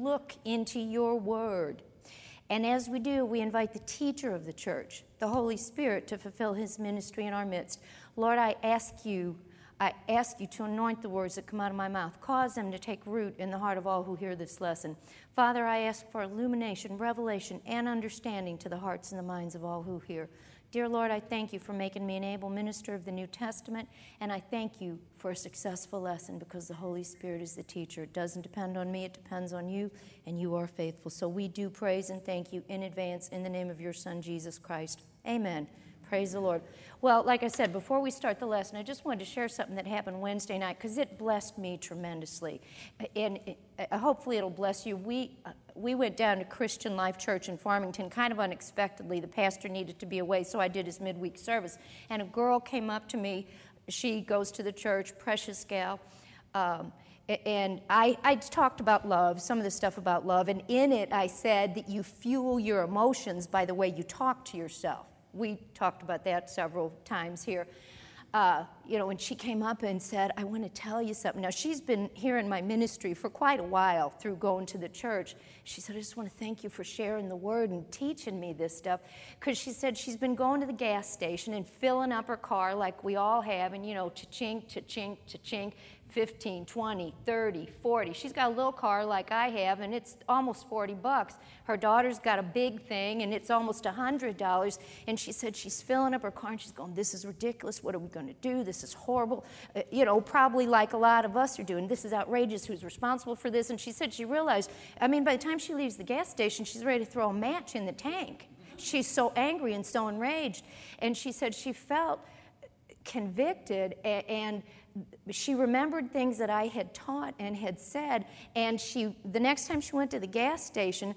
look into your word. And as we do, we invite the teacher of the church, the Holy Spirit, to fulfill his ministry in our midst. Lord, I ask you to anoint the words that come out of my mouth. Cause them to take root in the heart of all who hear this lesson. Father, I ask for illumination, revelation, and understanding to the hearts and the minds of all who hear. Dear Lord, I thank you for making me an able minister of the New Testament, and I thank you for a successful lesson because the Holy Spirit is the teacher. It doesn't depend on me, it depends on you, and you are faithful. So we do praise and thank you in advance in the name of your Son, Jesus Christ. Amen. Praise the Lord. Well, like I said, before we start the lesson, I just wanted to share something that happened Wednesday night because it blessed me tremendously. And hopefully it'll bless you. We went down to Christian Life Church in Farmington kind of unexpectedly. The pastor needed to be away, so I did his midweek service. And a girl came up to me. She goes to the church, precious gal. And I talked about love, some of the stuff about love. And in it, I said that you fuel your emotions by the way you talk to yourself. We talked about that several times here. When she came up and said, I want to tell you something. Now, she's been here in my ministry for quite a while through going to the church. She said, I just want to thank you for sharing the word and teaching me this stuff. Because she said she's been going to the gas station and filling up her car like we all have, and, cha-chink, cha-chink, cha-chink, 15, 20, 30, 40. She's got a little car like I have, and it's almost $40. Her daughter's got a big thing, and it's almost $100. And she said she's filling up her car, and she's going, this is ridiculous. What are we going to do? This is horrible. Probably like a lot of us are doing. This is outrageous. Who's responsible for this? And she said she realized, by the time she leaves the gas station, she's ready to throw a match in the tank. She's so angry and so enraged. And she said she felt convicted, and she remembered things that I had taught and had said, and the next time she went to the gas station,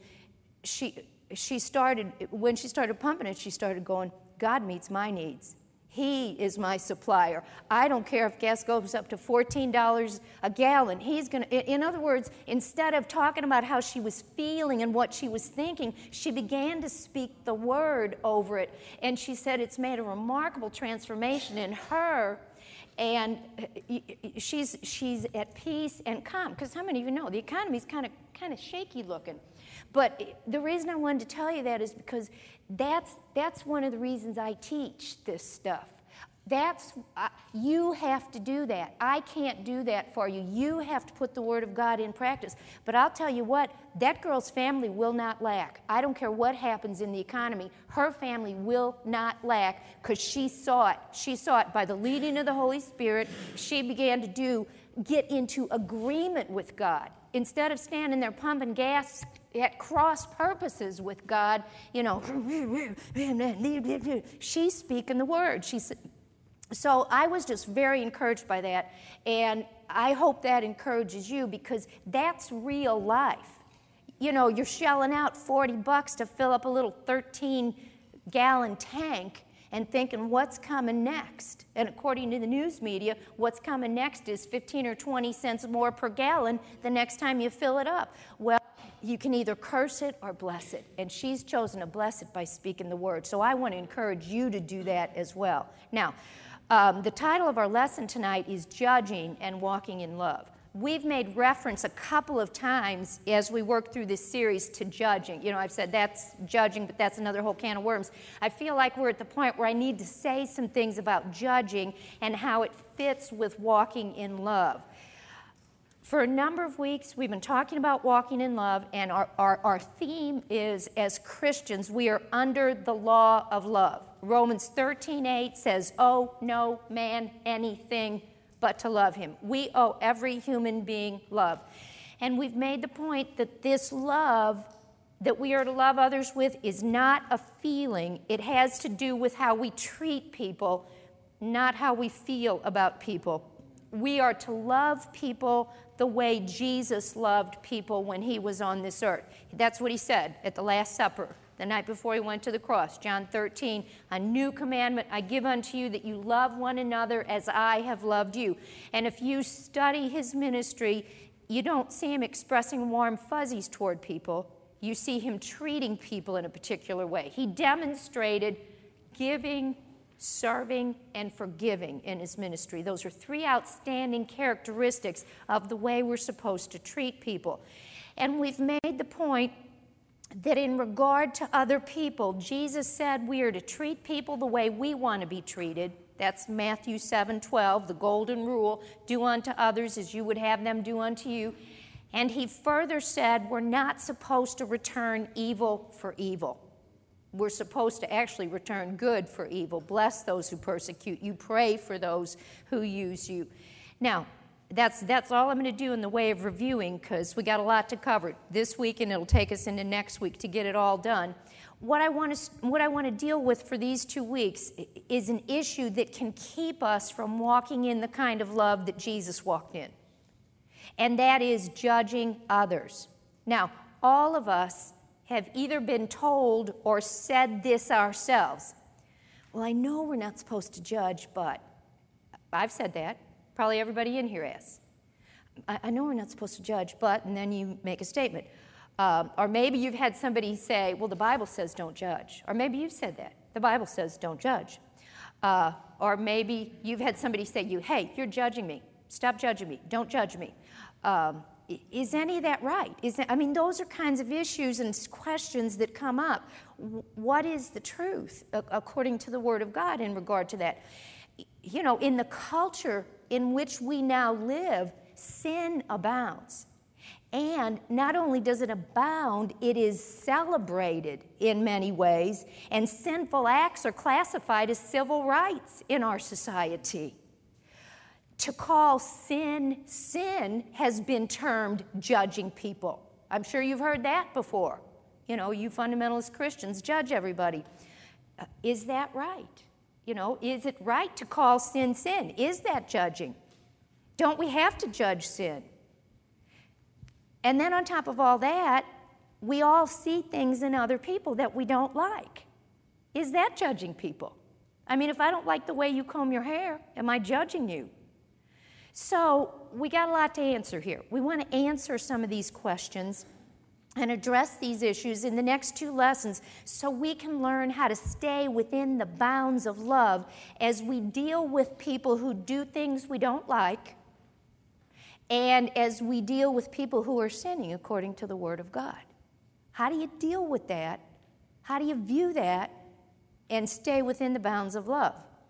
when she started pumping it, she started going, God meets my needs. He is my supplier. I don't care if gas goes up to $14 a gallon. He's going to, in other words, instead of talking about how she was feeling and what she was thinking, she began to speak the word over it. And she said it's made a remarkable transformation in her. And she's at peace and calm. Because how many of you know the economy's kind of shaky looking? But the reason I wanted to tell you that is because that's one of the reasons I teach this stuff. You have to do that. I can't do that for you. You have to put the Word of God in practice. But I'll tell you what, that girl's family will not lack. I don't care what happens in the economy. Her family will not lack because she saw it. She saw it by the leading of the Holy Spirit. She began to get into agreement with God. Instead of standing there pumping gas at cross purposes with God, she's speaking the Word. So I was just very encouraged by that, and I hope that encourages you because that's real life. You're shelling out $40 to fill up a little 13-gallon tank and thinking, what's coming next? And according to the news media, what's coming next is 15 or 20 cents more per gallon the next time you fill it up. Well, you can either curse it or bless it, and she's chosen to bless it by speaking the word. So I want to encourage you to do that as well. Now, the title of our lesson tonight is Judging and Walking in Love. We've made reference a couple of times as we work through this series to judging. I've said that's judging, but that's another whole can of worms. I feel like we're at the point where I need to say some things about judging and how it fits with walking in love. For a number of weeks, we've been talking about walking in love, and our theme is, as Christians, we are under the law of love. Romans 13:8 says, owe no man anything but to love him. We owe every human being love. And we've made the point that this love that we are to love others with is not a feeling. It has to do with how we treat people, not how we feel about people. We are to love people the way Jesus loved people when he was on this earth. That's what he said at the Last Supper, the night before he went to the cross. John 13, a new commandment I give unto you, that you love one another as I have loved you. And if you study his ministry, you don't see him expressing warm fuzzies toward people. You see him treating people in a particular way. He demonstrated giving, serving, and forgiving in his ministry. Those are three outstanding characteristics of the way we're supposed to treat people. And we've made the point that in regard to other people, Jesus said we are to treat people the way we want to be treated. That's Matthew 7:12, the golden rule, do unto others as you would have them do unto you. And he further said we're not supposed to return evil for evil. We're supposed to actually return good for evil. Bless those who persecute you. Pray for those who use you. Now, that's all I'm going to do in the way of reviewing, because we got a lot to cover this week, and it'll take us into next week to get it all done. What I want to deal with for these 2 weeks is an issue that can keep us from walking in the kind of love that Jesus walked in, and that is judging others. Now, all of us have either been told or said this ourselves. Well, I know we're not supposed to judge, but I've said that. Probably everybody in here has. I know we're not supposed to judge, but, and then you make a statement. Or maybe you've had somebody say, well, the Bible says don't judge. Or maybe you've said that. The Bible says don't judge. Or maybe you've had somebody say to you, hey, you're judging me. Stop judging me. Don't judge me. Is any of that right? Those are kinds of issues and questions that come up. What is the truth according to the Word of God in regard to that? You know, in the culture in which we now live, sin abounds. And not only does it abound, it is celebrated in many ways, and sinful acts are classified as civil rights in our society. To call sin, sin has been termed judging people. I'm sure you've heard that before. You know, you fundamentalist Christians judge everybody. Is that right? You know, is it right to call sin, sin? Is that judging? Don't we have to judge sin? And then on top of all that, we all see things in other people that we don't like. Is that judging people? If I don't like the way you comb your hair, am I judging you? So we got a lot to answer here. We want to answer some of these questions and address these issues in the next 2 lessons so we can learn how to stay within the bounds of love as we deal with people who do things we don't like, and as we deal with people who are sinning according to the Word of God. How do you deal with that? How do you view that and stay within the bounds of love?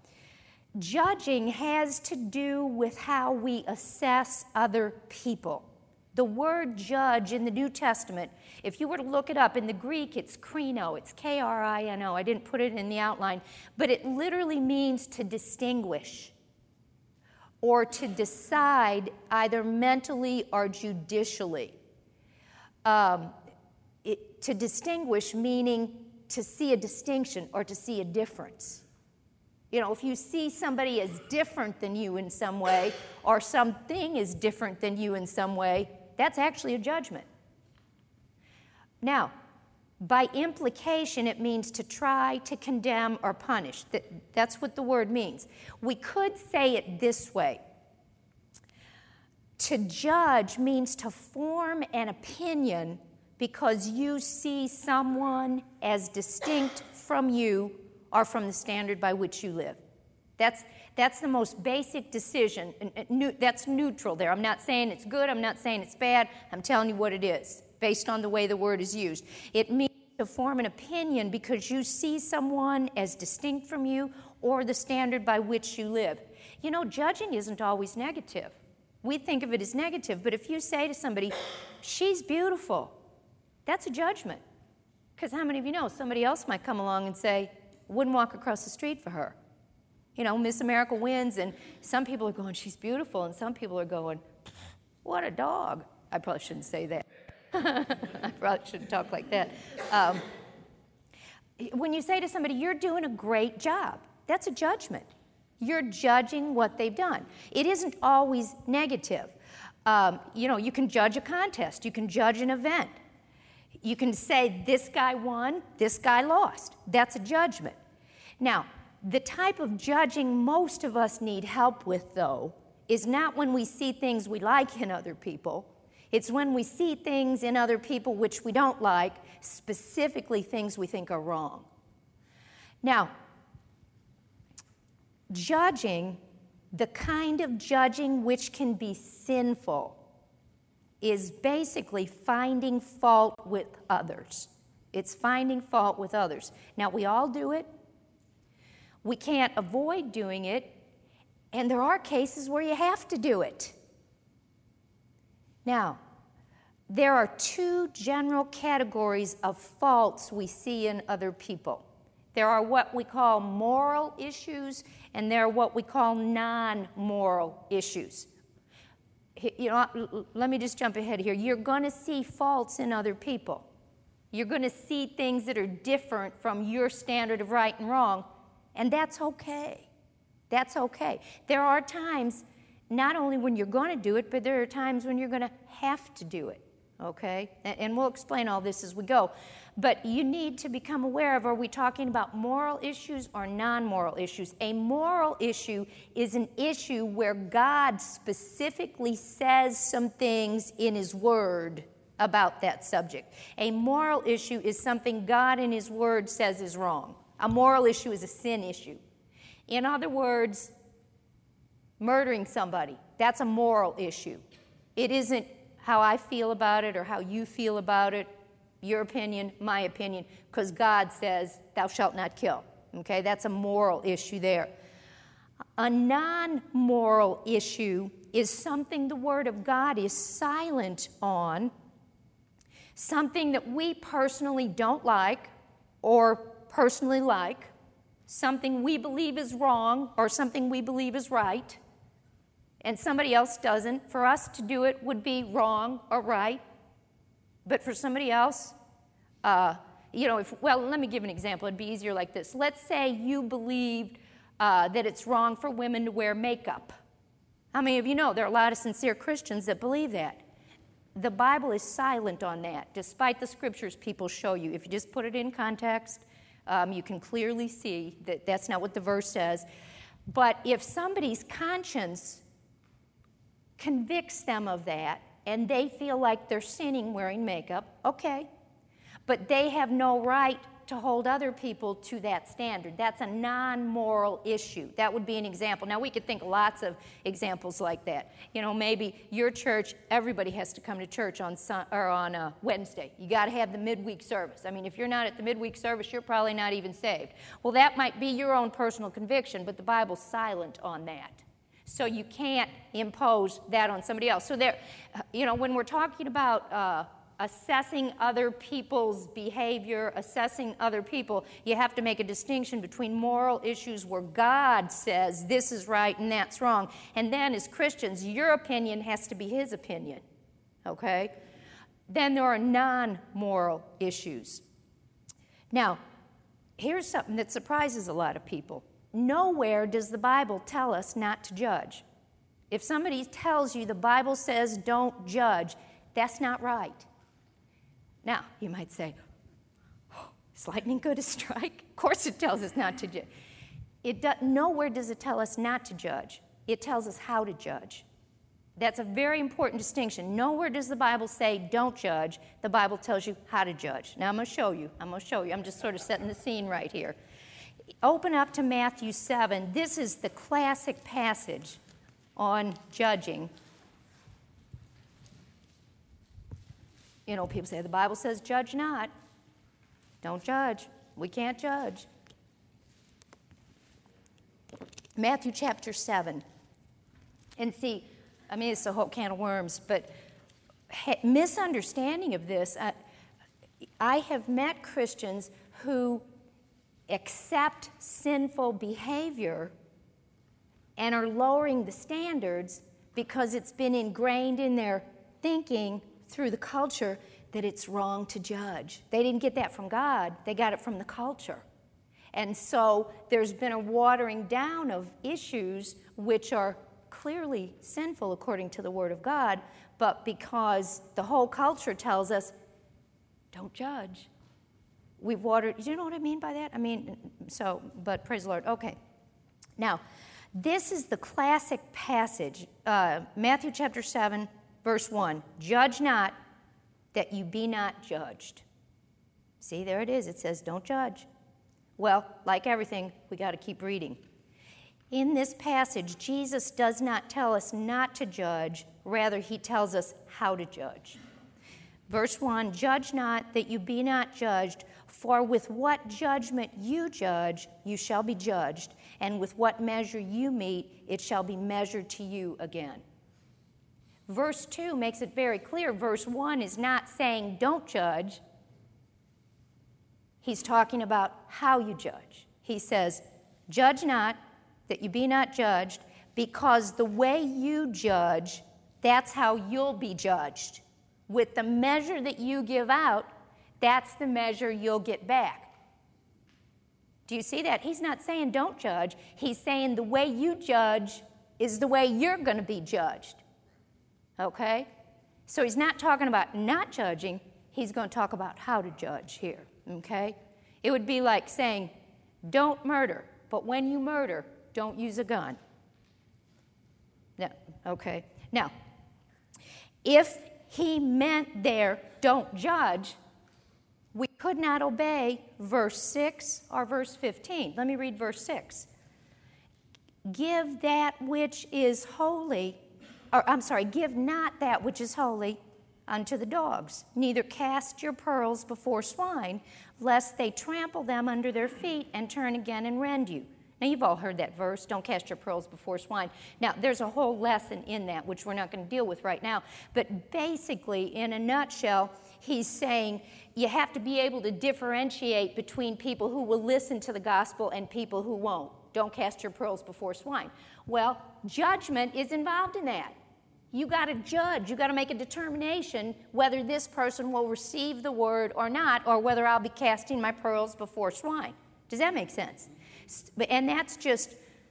Judging has to do with how we assess other people. The word judge in the New Testament, if you were to look it up, in the Greek it's krino, it's K-R-I-N-O. I didn't put it in the outline, but it literally means to distinguish or to decide either mentally or judicially. To distinguish meaning to see a distinction or to see a difference. You know, if you see somebody as different than you in some way, or something is different than you in some way, that's actually a judgment. Now, by implication, it means to try, to condemn, or punish. That's what the word means. We could say it this way. To judge means to form an opinion because you see someone as distinct from you or from the standard by which you live. That's the most basic decision. That's neutral there. I'm not saying it's good. I'm not saying it's bad. I'm telling you what it is based on the way the word is used. It means to form an opinion because you see someone as distinct from you or the standard by which you live. You know, judging isn't always negative. We think of it as negative, but if you say to somebody, she's beautiful, that's a judgment. Because how many of you know somebody else might come along and say, wouldn't walk across the street for her. You know, Miss America wins, and some people are going, she's beautiful, and some people are going, what a dog. I probably shouldn't say that. I probably shouldn't talk like that. When you say to somebody, you're doing a great job, that's a judgment. You're judging what they've done. It isn't always negative. You know, you can judge a contest. You can judge an event. You can say, this guy won, this guy lost. That's a judgment. Now, the type of judging most of us need help with, though, is not when we see things we like in other people. It's when we see things in other people which we don't like, specifically things we think are wrong. Now, judging, the kind of judging which can be sinful, is basically finding fault with others. It's finding fault with others. Now, we all do it. We can't avoid doing it, and there are cases where you have to do it. Now, there are two general categories of faults we see in other people. There are what we call moral issues, and there are what we call non-moral issues. You know, let me just jump ahead here. You're going to see faults in other people. You're going to see things that are different from your standard of right and wrong, and that's okay. That's okay. There are times, not only when you're going to do it, but there are times when you're going to have to do it, okay? And we'll explain all this as we go. But you need to become aware of, are we talking about moral issues or non-moral issues? A moral issue is an issue where God specifically says some things in His Word about that subject. A moral issue is something God in His Word says is wrong. A moral issue is a sin issue. In other words, murdering somebody, that's a moral issue. It isn't how I feel about it or how you feel about it, your opinion, my opinion, because God says, thou shalt not kill. Okay, that's a moral issue there. A non-moral issue is something the Word of God is silent on, something that we personally don't like or personally like, something we believe is wrong or something we believe is right, and somebody else doesn't. For us to do it would be wrong or right, but for somebody else, let me give an example. It'd be easier like this. Let's say you believed that it's wrong for women to wear makeup. How many of you know there are a lot of sincere Christians that believe that? The Bible is silent on that, despite the scriptures people show you. If you just put it in context, you can clearly see that that's not what the verse says. But if somebody's conscience convicts them of that, and they feel like they're sinning wearing makeup, okay. But they have no right to hold other people to that standard. That's a non-moral issue. That would be an example. Now, we could think lots of examples like that. You know, maybe your church, everybody has to come to church on Wednesday. You got to have the midweek service. I mean, if you're not at the midweek service, you're probably not even saved. Well, that might be your own personal conviction, but the Bible's silent on that. So you can't impose that on somebody else. So there, when we're talking about assessing other people's behavior, assessing other people, you have to make a distinction between moral issues where God says this is right and that's wrong. And then as Christians, your opinion has to be His opinion, okay? Then there are non-moral issues. Now, here's something that surprises a lot of people. Nowhere does the Bible tell us not to judge. If somebody tells you the Bible says don't judge, that's not right. Now, you might say, is lightning going to strike? Of course it tells us not to judge. Nowhere does it tell us not to judge. It tells us how to judge. That's a very important distinction. Nowhere does the Bible say don't judge. The Bible tells you how to judge. Now, I'm going to show you. I'm just sort of setting the scene right here. Open up to Matthew 7. This is the classic passage on judging. You know, people say the Bible says judge not. Don't judge. We can't judge. Matthew chapter 7. And see, I mean, it's a whole can of worms, but misunderstanding of this, I have met Christians who accept sinful behavior and are lowering the standards because it's been ingrained in their thinking through the culture that it's wrong to judge. They didn't get that from God. They got it from the culture. And so there's been a watering down of issues which are clearly sinful according to the Word of God, but because the whole culture tells us, don't judge. We've watered, do you know what I mean by that? But praise the Lord. Okay. Now, this is the classic passage, Matthew chapter 7, verse 1. Judge not, that you be not judged. See, there it is. It says, don't judge. Well, like everything, we got to keep reading. In this passage, Jesus does not tell us not to judge. Rather, he tells us how to judge. Verse 1, judge not that you be not judged, for with what judgment you judge, you shall be judged, and with what measure you mete, it shall be measured to you again. Verse 2 makes it very clear. Verse 1 is not saying don't judge. He's talking about how you judge. He says, judge not that you be not judged, because the way you judge, that's how you'll be judged. With the measure that you give out, that's the measure you'll get back. Do you see that? He's not saying don't judge. He's saying the way you judge is the way you're going to be judged. Okay? So he's not talking about not judging. He's going to talk about how to judge here. Okay? It would be like saying, don't murder, but when you murder, don't use a gun. No, okay. Now, if he meant there, don't judge, we could not obey verse 6 or verse 15. Let me read verse 6. Give that which is holy, give not that which is holy unto the dogs, neither cast your pearls before swine, lest they trample them under their feet and turn again and rend you. Now, you've all heard that verse, don't cast your pearls before swine. Now, there's a whole lesson in that, which we're not going to deal with right now. But basically, in a nutshell, he's saying you have to be able to differentiate between people who will listen to the gospel and people who won't. Don't cast your pearls before swine. Well, judgment is involved in that. You got to judge. You got to make a determination whether this person will receive the word or not, or whether I'll be casting my pearls before swine. Does that make sense? And that's just,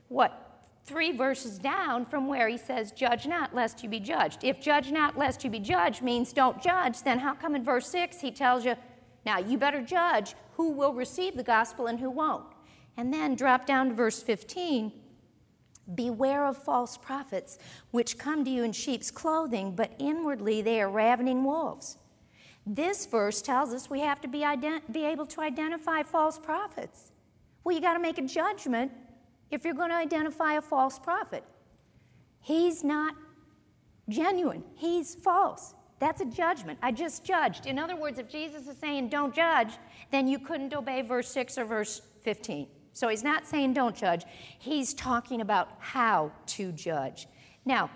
3 verses down from where he says, judge not, lest you be judged. If judge not, lest you be judged means don't judge, then how come in verse 6 he tells you, now you better judge who will receive the gospel and who won't? And then drop down to verse 15, beware of false prophets, which come to you in sheep's clothing, but inwardly they are ravening wolves. This verse tells us we have to be able to identify false prophets. Well, you got to make a judgment if you're going to identify a false prophet. He's not genuine. He's false. That's a judgment. I just judged. In other words, if Jesus is saying don't judge, then you couldn't obey verse 6 or verse 15. So he's not saying don't judge. He's talking about how to judge. Now,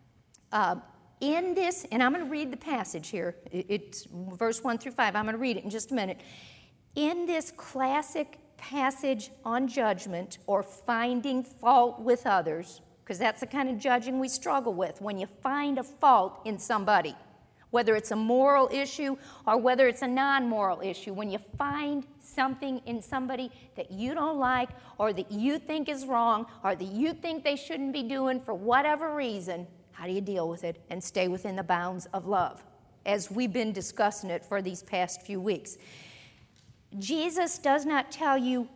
in this, and I'm going to read the passage here. It's verse 1 through 5. I'm going to read it in just a minute. In this classic passage on judgment or finding fault with others, because that's the kind of judging we struggle with, when you find a fault in somebody, whether it's a moral issue or whether it's a non-moral issue, when you find something in somebody that you don't like or that you think is wrong or that you think they shouldn't be doing for whatever reason, how do you deal with it and stay within the bounds of love? As we've been discussing it for these past few weeks. Jesus doesn't tell you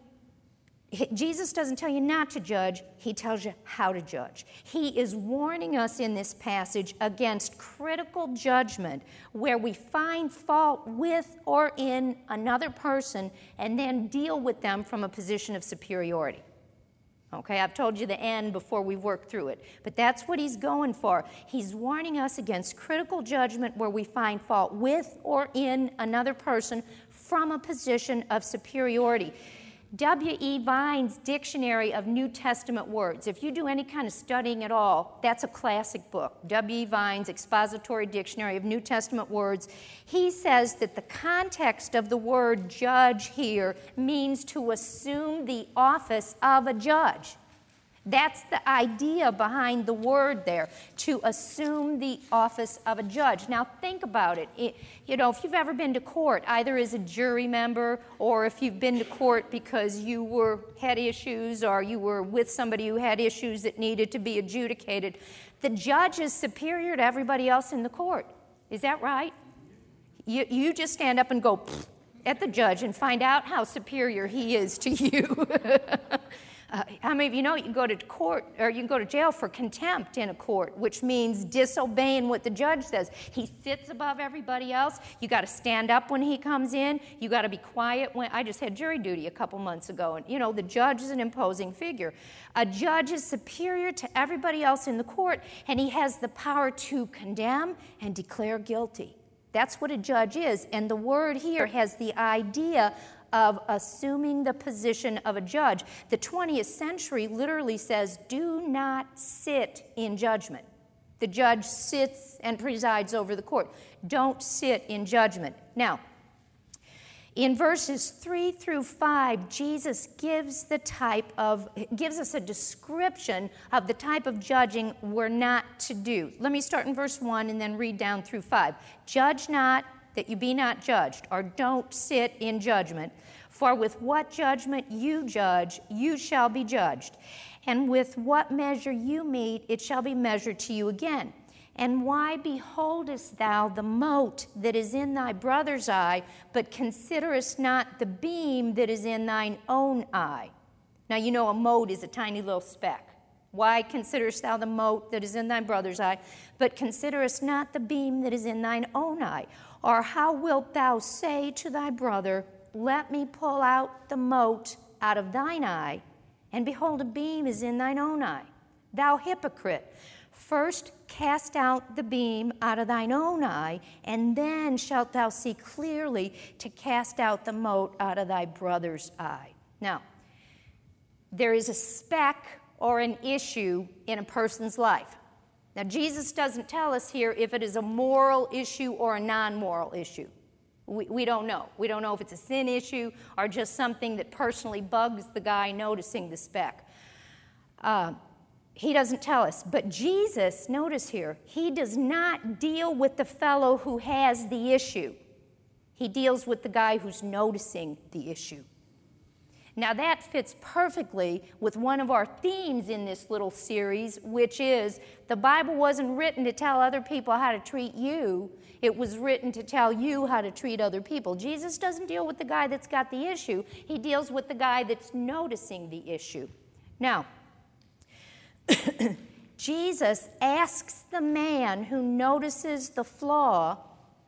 not to judge, he tells you how to judge. He is warning us in this passage against critical judgment where we find fault with or in another person and then deal with them from a position of superiority. Okay, I've told you the end before we work through it, but that's what he's going for. He's warning us against critical judgment where we find fault with or in another person from a position of superiority. W.E. Vine's Dictionary of New Testament Words. If you do any kind of studying at all, that's a classic book. W.E. Vine's Expository Dictionary of New Testament Words. He says that the context of the word judge here means to assume the office of a judge. That's the idea behind the word there, to assume the office of a judge. Now, think about it. If you've ever been to court, either as a jury member or if you've been to court because you had issues or you were with somebody who had issues that needed to be adjudicated, the judge is superior to everybody else in the court. Is that right? You just stand up and go at the judge and find out how superior he is to you. How many of you know you can go to court, or you can go to jail for contempt in a court, which means disobeying what the judge says. He sits above everybody else. You got to stand up when he comes in. You got to be quiet. I just had jury duty a couple months ago, and the judge is an imposing figure. A judge is superior to everybody else in the court, and he has the power to condemn and declare guilty. That's what a judge is, and the word here has the idea of assuming the position of a judge. The 20th century literally says, do not sit in judgment. The judge sits and presides over the court. Don't sit in judgment. Now, in verses 3 through 5, Jesus gives us a description of the type of judging we're not to do. Let me start in verse 1 and then read down through 5. Judge not, that you be not judged, or don't sit in judgment. For with what judgment you judge, you shall be judged. And with what measure you mete, it shall be measured to you again. And why beholdest thou the mote that is in thy brother's eye, but considerest not the beam that is in thine own eye? Now a mote is a tiny little speck. Why considerest thou the mote that is in thy brother's eye, but considerest not the beam that is in thine own eye? Or how wilt thou say to thy brother, let me pull out the mote out of thine eye, and behold, a beam is in thine own eye? Thou hypocrite, first cast out the beam out of thine own eye, and then shalt thou see clearly to cast out the mote out of thy brother's eye. Now, there is a speck or an issue in a person's life. Now, Jesus doesn't tell us here if it is a moral issue or a non-moral issue. We don't know. We don't know if it's a sin issue or just something that personally bugs the guy noticing the speck. He doesn't tell us. But Jesus, notice here, he does not deal with the fellow who has the issue. He deals with the guy who's noticing the issue. Now that fits perfectly with one of our themes in this little series, which is the Bible wasn't written to tell other people how to treat you. It was written to tell you how to treat other people. Jesus doesn't deal with the guy that's got the issue. He deals with the guy that's noticing the issue. Now, Jesus asks the man who notices the flaw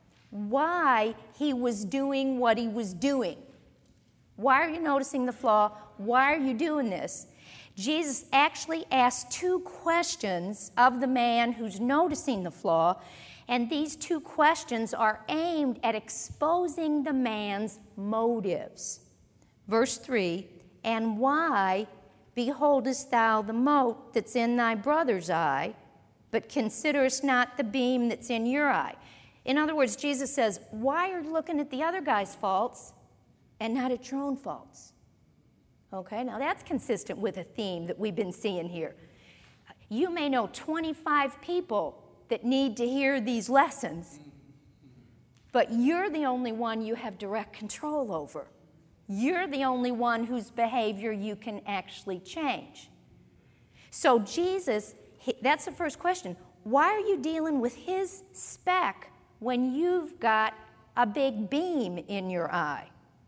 why he was doing what he was doing. Why are you noticing the flaw? Why are you doing this? Jesus actually asks two questions of the man who's noticing the flaw, and these two questions are aimed at exposing the man's motives. Verse 3, and why beholdest thou the mote that's in thy brother's eye, but considerest not the beam that's in your eye? In other words, Jesus says, why are you looking at the other guy's faults and not at your own faults? Okay, now that's consistent with a theme that we've been seeing here. You may know 25 people that need to hear these lessons, but you're the only one you have direct control over. You're the only one whose behavior you can actually change. So Jesus, that's the first question. Why are you dealing with his speck when you've got a big beam in your eye?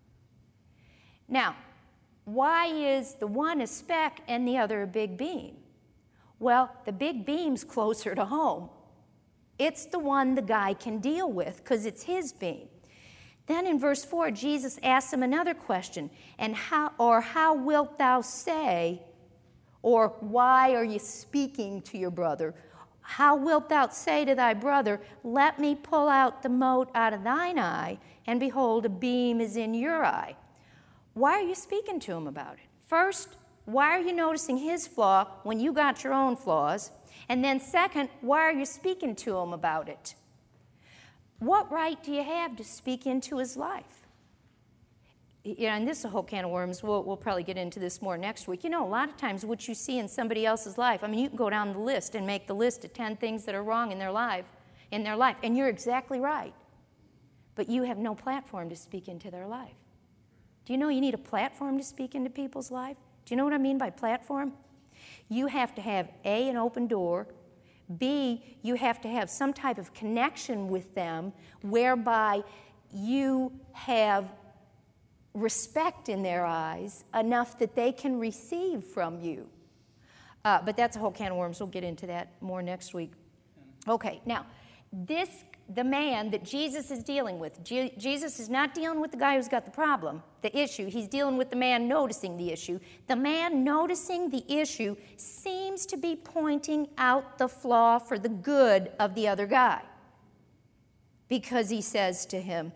Now, why is the one a speck and the other a big beam? Well, the big beam's closer to home. It's the one the guy can deal with because it's his beam. Then in verse 4, Jesus asks him another question, and how wilt thou say, or why are you speaking to your brother? How wilt thou say to thy brother, let me pull out the mote out of thine eye, and behold, a beam is in your eye? Why are you speaking to him about it? First, why are you noticing his flaw when you got your own flaws? And then second, why are you speaking to him about it? What right do you have to speak into his life? And this is a whole can of worms. We'll probably get into this more next week. A lot of times what you see in somebody else's life, you can go down the list and make the list of 10 things that are wrong in their life, and you're exactly right. But you have no platform to speak into their life. Do you know you need a platform to speak into people's life? Do you know what I mean by platform? You have to have A, an open door, B, you have to have some type of connection with them whereby you have respect in their eyes enough that they can receive from you. But that's a whole can of worms. We'll get into that more next week. Okay, now, the man that Jesus is dealing with, Jesus is not dealing with the guy who's got the problem, the issue. He's dealing with the man noticing the issue. The man noticing the issue seems to be pointing out the flaw for the good of the other guy. Because he says to him,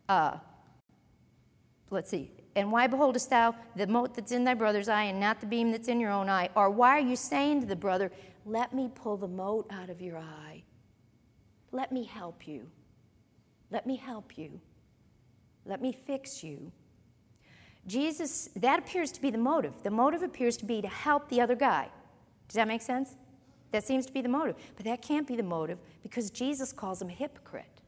let's see, and why beholdest thou the mote that's in thy brother's eye and not the beam that's in your own eye? Or why are you saying to the brother, let me pull the mote out of your eye? Let me help you. Let me help you. Let me fix you. Jesus, that appears to be the motive. The motive appears to be to help the other guy. Does that make sense? That seems to be the motive. But that can't be the motive because Jesus calls him a hypocrite.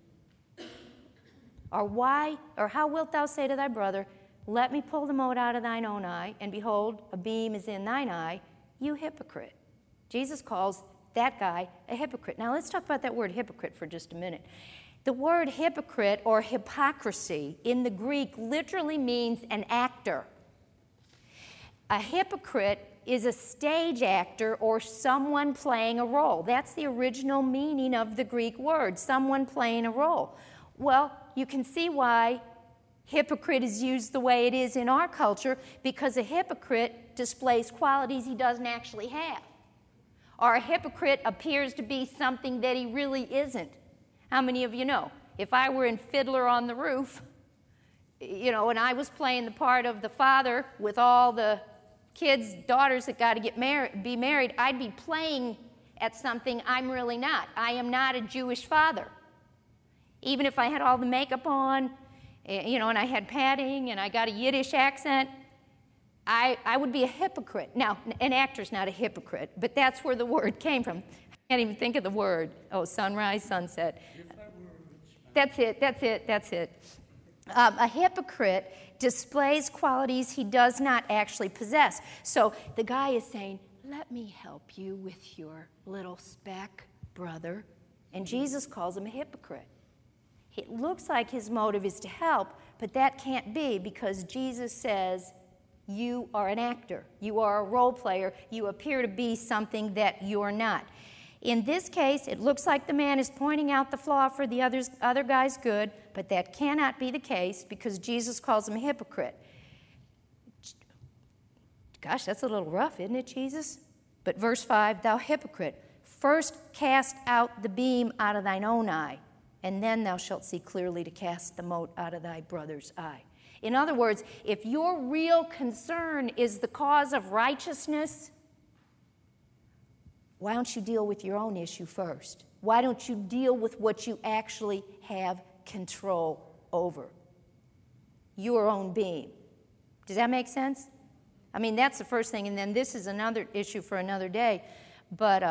Or how wilt thou say to thy brother, let me pull the mote out of thine own eye, and behold, a beam is in thine eye, you hypocrite. Jesus calls that guy a hypocrite. Now let's talk about that word hypocrite for just a minute. The word hypocrite or hypocrisy in the Greek literally means an actor. A hypocrite is a stage actor or someone playing a role. That's the original meaning of the Greek word, someone playing a role. Well, you can see why hypocrite is used the way it is in our culture, because a hypocrite displays qualities he doesn't actually have. Or a hypocrite appears to be something that he really isn't. How many of you know? If I were in Fiddler on the Roof, and I was playing the part of the father with all the kids, daughters that got to be married, I'd be playing at something I'm really not. I am not a Jewish father. Even if I had all the makeup on, and I had padding and I got a Yiddish accent, I would be a hypocrite. Now, an actor's not a hypocrite, but that's where the word came from. I can't even think of the word. Oh, sunrise, sunset. That's it. A hypocrite displays qualities he does not actually possess. So the guy is saying, let me help you with your little speck, brother. And Jesus calls him a hypocrite. It looks like his motive is to help, but that can't be, because Jesus says, you are an actor. You are a role player. You appear to be something that you're not. In this case, it looks like the man is pointing out the flaw for the other guy's good, but that cannot be the case because Jesus calls him a hypocrite. Gosh, that's a little rough, isn't it, Jesus? But verse 5, thou hypocrite, first cast out the beam out of thine own eye, and then thou shalt see clearly to cast the mote out of thy brother's eye. In other words, if your real concern is the cause of righteousness, why don't you deal with your own issue first? Why don't you deal with what you actually have control over? Your own being. Does that make sense? I mean, that's the first thing, and then this is another issue for another day. But,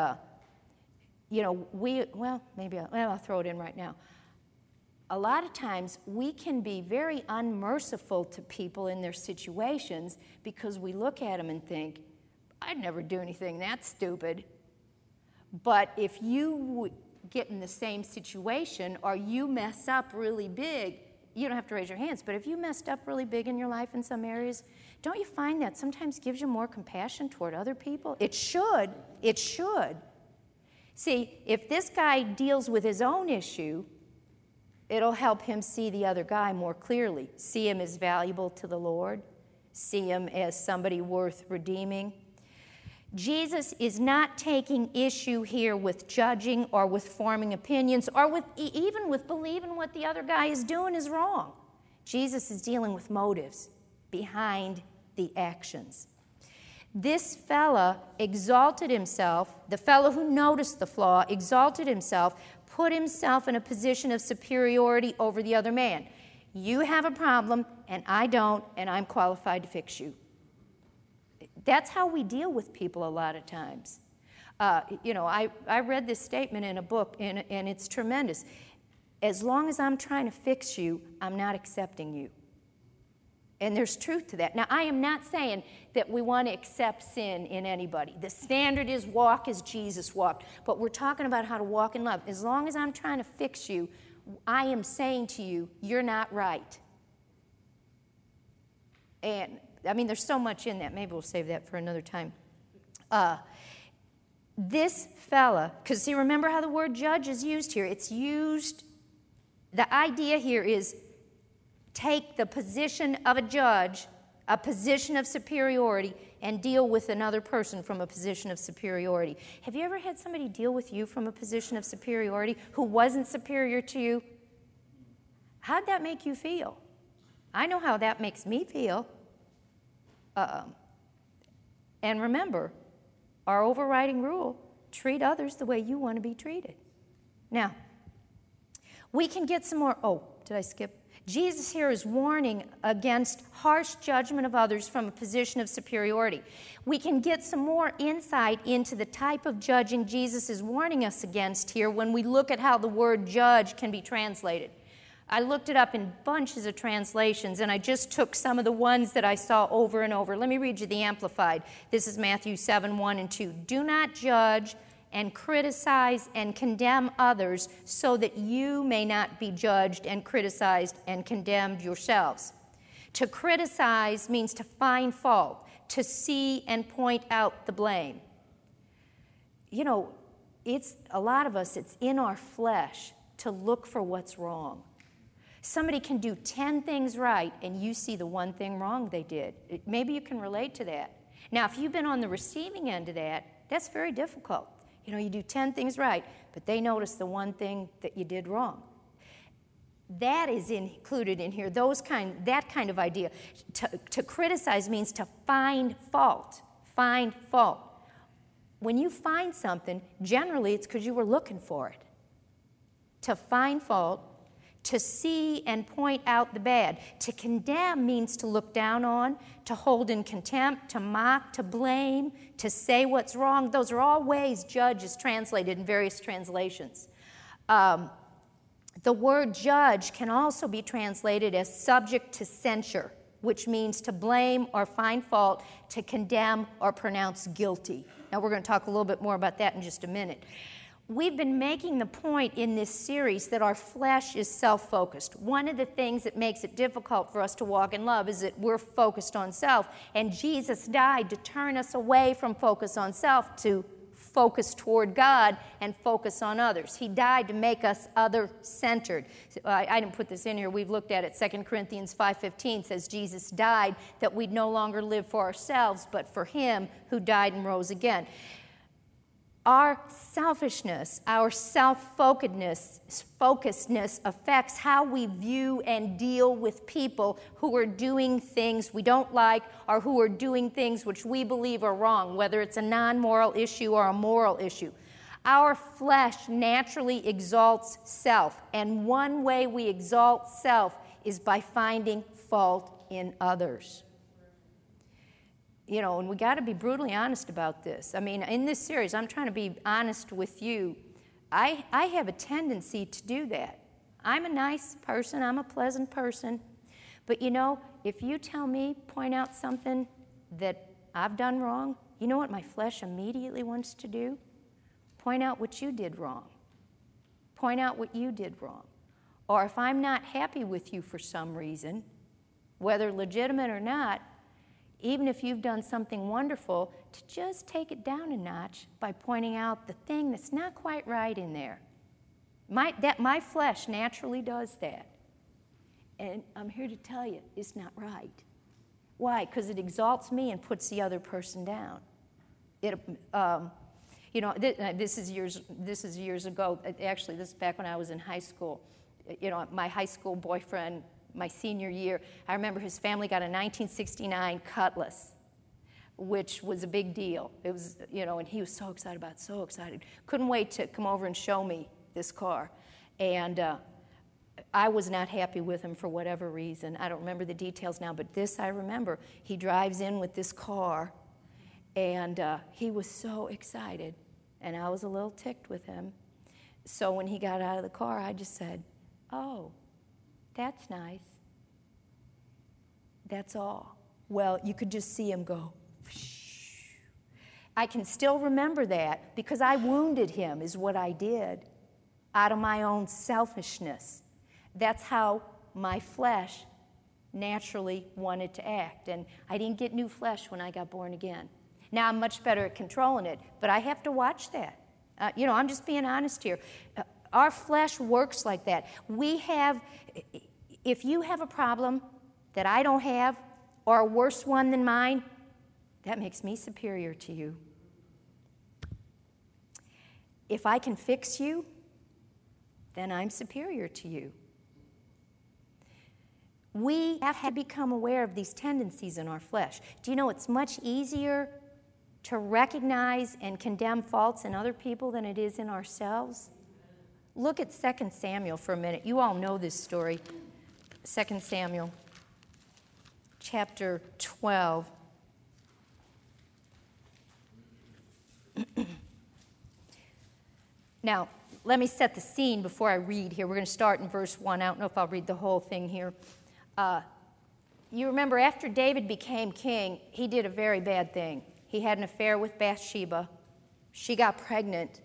I'll throw it in right now. A lot of times we can be very unmerciful to people in their situations because we look at them and think, I'd never do anything that stupid. But if you get in the same situation or you mess up really big, you don't have to raise your hands, but if you messed up really big in your life in some areas, don't you find that sometimes gives you more compassion toward other people? It should. It should. See, if this guy deals with his own issue, it'll help him see the other guy more clearly, see him as valuable to the Lord, see him as somebody worth redeeming. Jesus is not taking issue here with judging or with forming opinions or with even with believing what the other guy is doing is wrong. Jesus is dealing with motives behind the actions. This fella exalted himself, the fellow who noticed the flaw, exalted himself, put himself in a position of superiority over the other man. You have a problem, and I don't, and I'm qualified to fix you. That's how we deal with people a lot of times. I read this statement in a book, and it's tremendous. As long as I'm trying to fix you, I'm not accepting you. And there's truth to that. Now, I am not saying that we want to accept sin in anybody. The standard is walk as Jesus walked. But we're talking about how to walk in love. As long as I'm trying to fix you, I am saying to you, you're not right. And, I mean, there's so much in that. Maybe we'll save that for another time. This fella, because see, remember how the word judge is used here? It's used, the idea here is take the position of a judge, a position of superiority, and deal with another person from a position of superiority. Have you ever had somebody deal with you from a position of superiority who wasn't superior to you? How'd that make you feel? I know how that makes me feel. And remember, our overriding rule, treat others the way you want to be treated. Now, we can get some more, did I skip? Jesus here is warning against harsh judgment of others from a position of superiority. We can get some more insight into the type of judging Jesus is warning us against here when we look at how the word judge can be translated. I looked it up in bunches of translations, and I just took some of the ones that I saw over and over. Let me read you the Amplified. This is Matthew 7:1-2. Do not judge and criticize and condemn others so that you may not be judged and criticized and condemned yourselves. To criticize means to find fault, to see and point out the blame. You know, it's a lot of us, it's in our flesh to look for what's wrong. Somebody can do 10 things right, and you see the one thing wrong they did. Maybe you can relate to that. Now, if you've been on the receiving end of that, that's very difficult. You know, you do 10 things right, but they notice the one thing that you did wrong. That is included in here, that kind of idea. To criticize means to find fault. Find fault. When you find something, generally it's because you were looking for it. To find fault, to see and point out the bad. To condemn means to look down on, to hold in contempt, to mock, to blame, to say what's wrong. Those are all ways judge is translated in various translations. The word judge can also be translated as subject to censure, which means to blame or find fault, to condemn or pronounce guilty. Now, we're going to talk a little bit more about that in just a minute. We've been making the point in this series that our flesh is self-focused. One of the things that makes it difficult for us to walk in love is that we're focused on self, and Jesus died to turn us away from focus on self to focus toward God and focus on others. He died to make us other-centered. I didn't put this in here. We've looked at it. 2 Corinthians 5:15 says Jesus died that we'd no longer live for ourselves, but for Him who died and rose again. Our selfishness, our self-focusedness affects how we view and deal with people who are doing things we don't like or who are doing things which we believe are wrong, whether it's a non-moral issue or a moral issue. Our flesh naturally exalts self, and one way we exalt self is by finding fault in others. You know, and we got to be brutally honest about this. I mean, in this series, I'm trying to be honest with you. I have a tendency to do that. I'm a nice person. I'm a pleasant person. But, you know, if you tell me, point out something that I've done wrong, you know what my flesh immediately wants to do? Point out what you did wrong. Point out what you did wrong. Or if I'm not happy with you for some reason, whether legitimate or not, even if you've done something wonderful, to just take it down a notch by pointing out the thing that's not quite right in there. My flesh naturally does that. And I'm here to tell you, it's not right. Why? Because it exalts me and puts the other person down. This is years ago. Actually, this is back when I was in high school. You know, my high school boyfriend, my senior year, I remember his family got a 1969 Cutlass, which was a big deal. It was, you know, and he was so excited about it, so excited. Couldn't wait to come over and show me this car. And I was not happy with him for whatever reason. I don't remember the details now, but this I remember. He drives in with this car, and he was so excited, and I was a little ticked with him. So when he got out of the car, I just said, "Oh, that's nice." That's all. Well, you could just see him go. I can still remember that because I wounded him is what I did out of my own selfishness. That's how my flesh naturally wanted to act. And I didn't get new flesh when I got born again. Now I'm much better at controlling it, but I have to watch that. I'm just being honest here. Our flesh works like that. If you have a problem that I don't have, or a worse one than mine, that makes me superior to you. If I can fix you, then I'm superior to you. We have to become aware of these tendencies in our flesh. Do you know it's much easier to recognize and condemn faults in other people than it is in ourselves? Look at 2 Samuel for a minute. You all know this story. 2 Samuel chapter 12. Now, let me set the scene before I read here. We're going to start in verse 1. I don't know if I'll read the whole thing here. You remember, after David became king, he did a very bad thing. He had an affair with Bathsheba. She got pregnant.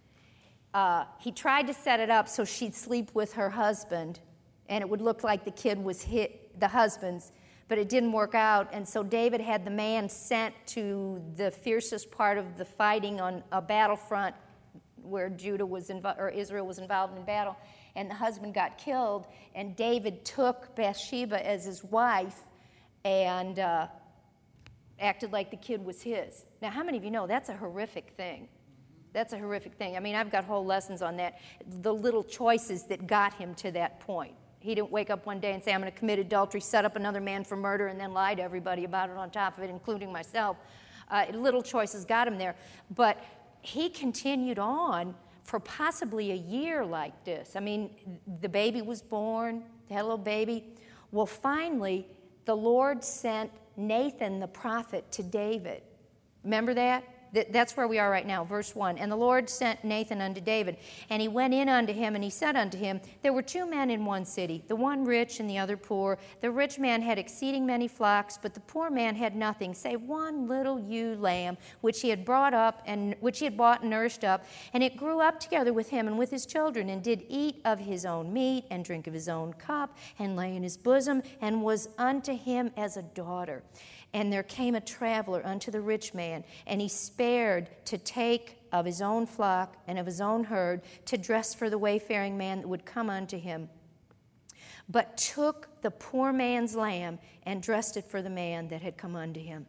He tried to set it up so she'd sleep with her husband, and it would look like the kid was the husband's, but it didn't work out. And so David had the man sent to the fiercest part of the fighting on a battlefront where Israel was involved in battle, and the husband got killed, and David took Bathsheba as his wife and acted like the kid was his. Now, how many of you know that's a horrific thing? That's a horrific thing. I mean, I've got whole lessons on that, the little choices that got him to that point. He didn't wake up one day and say, I'm going to commit adultery, set up another man for murder, and then lie to everybody about it on top of it, including myself. Little choices got him there. But he continued on for possibly a year like this. I mean, the baby was born, they had a little baby. Well, finally, the Lord sent Nathan the prophet to David. Remember that? That's where we are right now, verse 1. And the Lord sent Nathan unto David, and he went in unto him, and he said unto him, there were 2 men in one city, the one rich and the other poor. The rich man had exceeding many flocks, but the poor man had nothing, save one little ewe lamb, which he had brought up, and which he had bought and nourished up. And it grew up together with him and with his children, and did eat of his own meat, and drink of his own cup, and lay in his bosom, and was unto him as a daughter. And there came a traveler unto the rich man, and he spared to take of his own flock and of his own herd to dress for the wayfaring man that would come unto him, but took the poor man's lamb and dressed it for the man that had come unto him.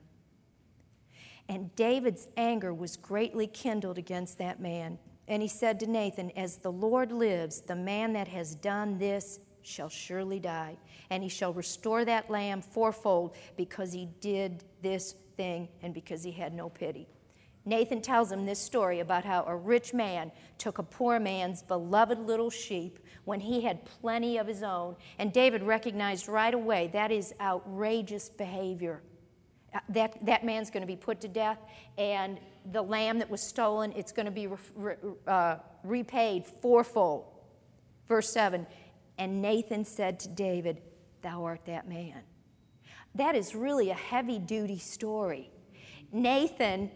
And David's anger was greatly kindled against that man. And he said to Nathan, as the Lord lives, the man that has done this shall surely die, and he shall restore that lamb fourfold, because he did this thing and because he had no pity. Nathan tells him this story about how a rich man took a poor man's beloved little sheep when he had plenty of his own, and David recognized right away that is outrageous behavior. That man's going to be put to death, and the lamb that was stolen, it's going to be repaid fourfold. Verse 7, and Nathan said to David, thou art that man. That is really a heavy-duty story. Nathan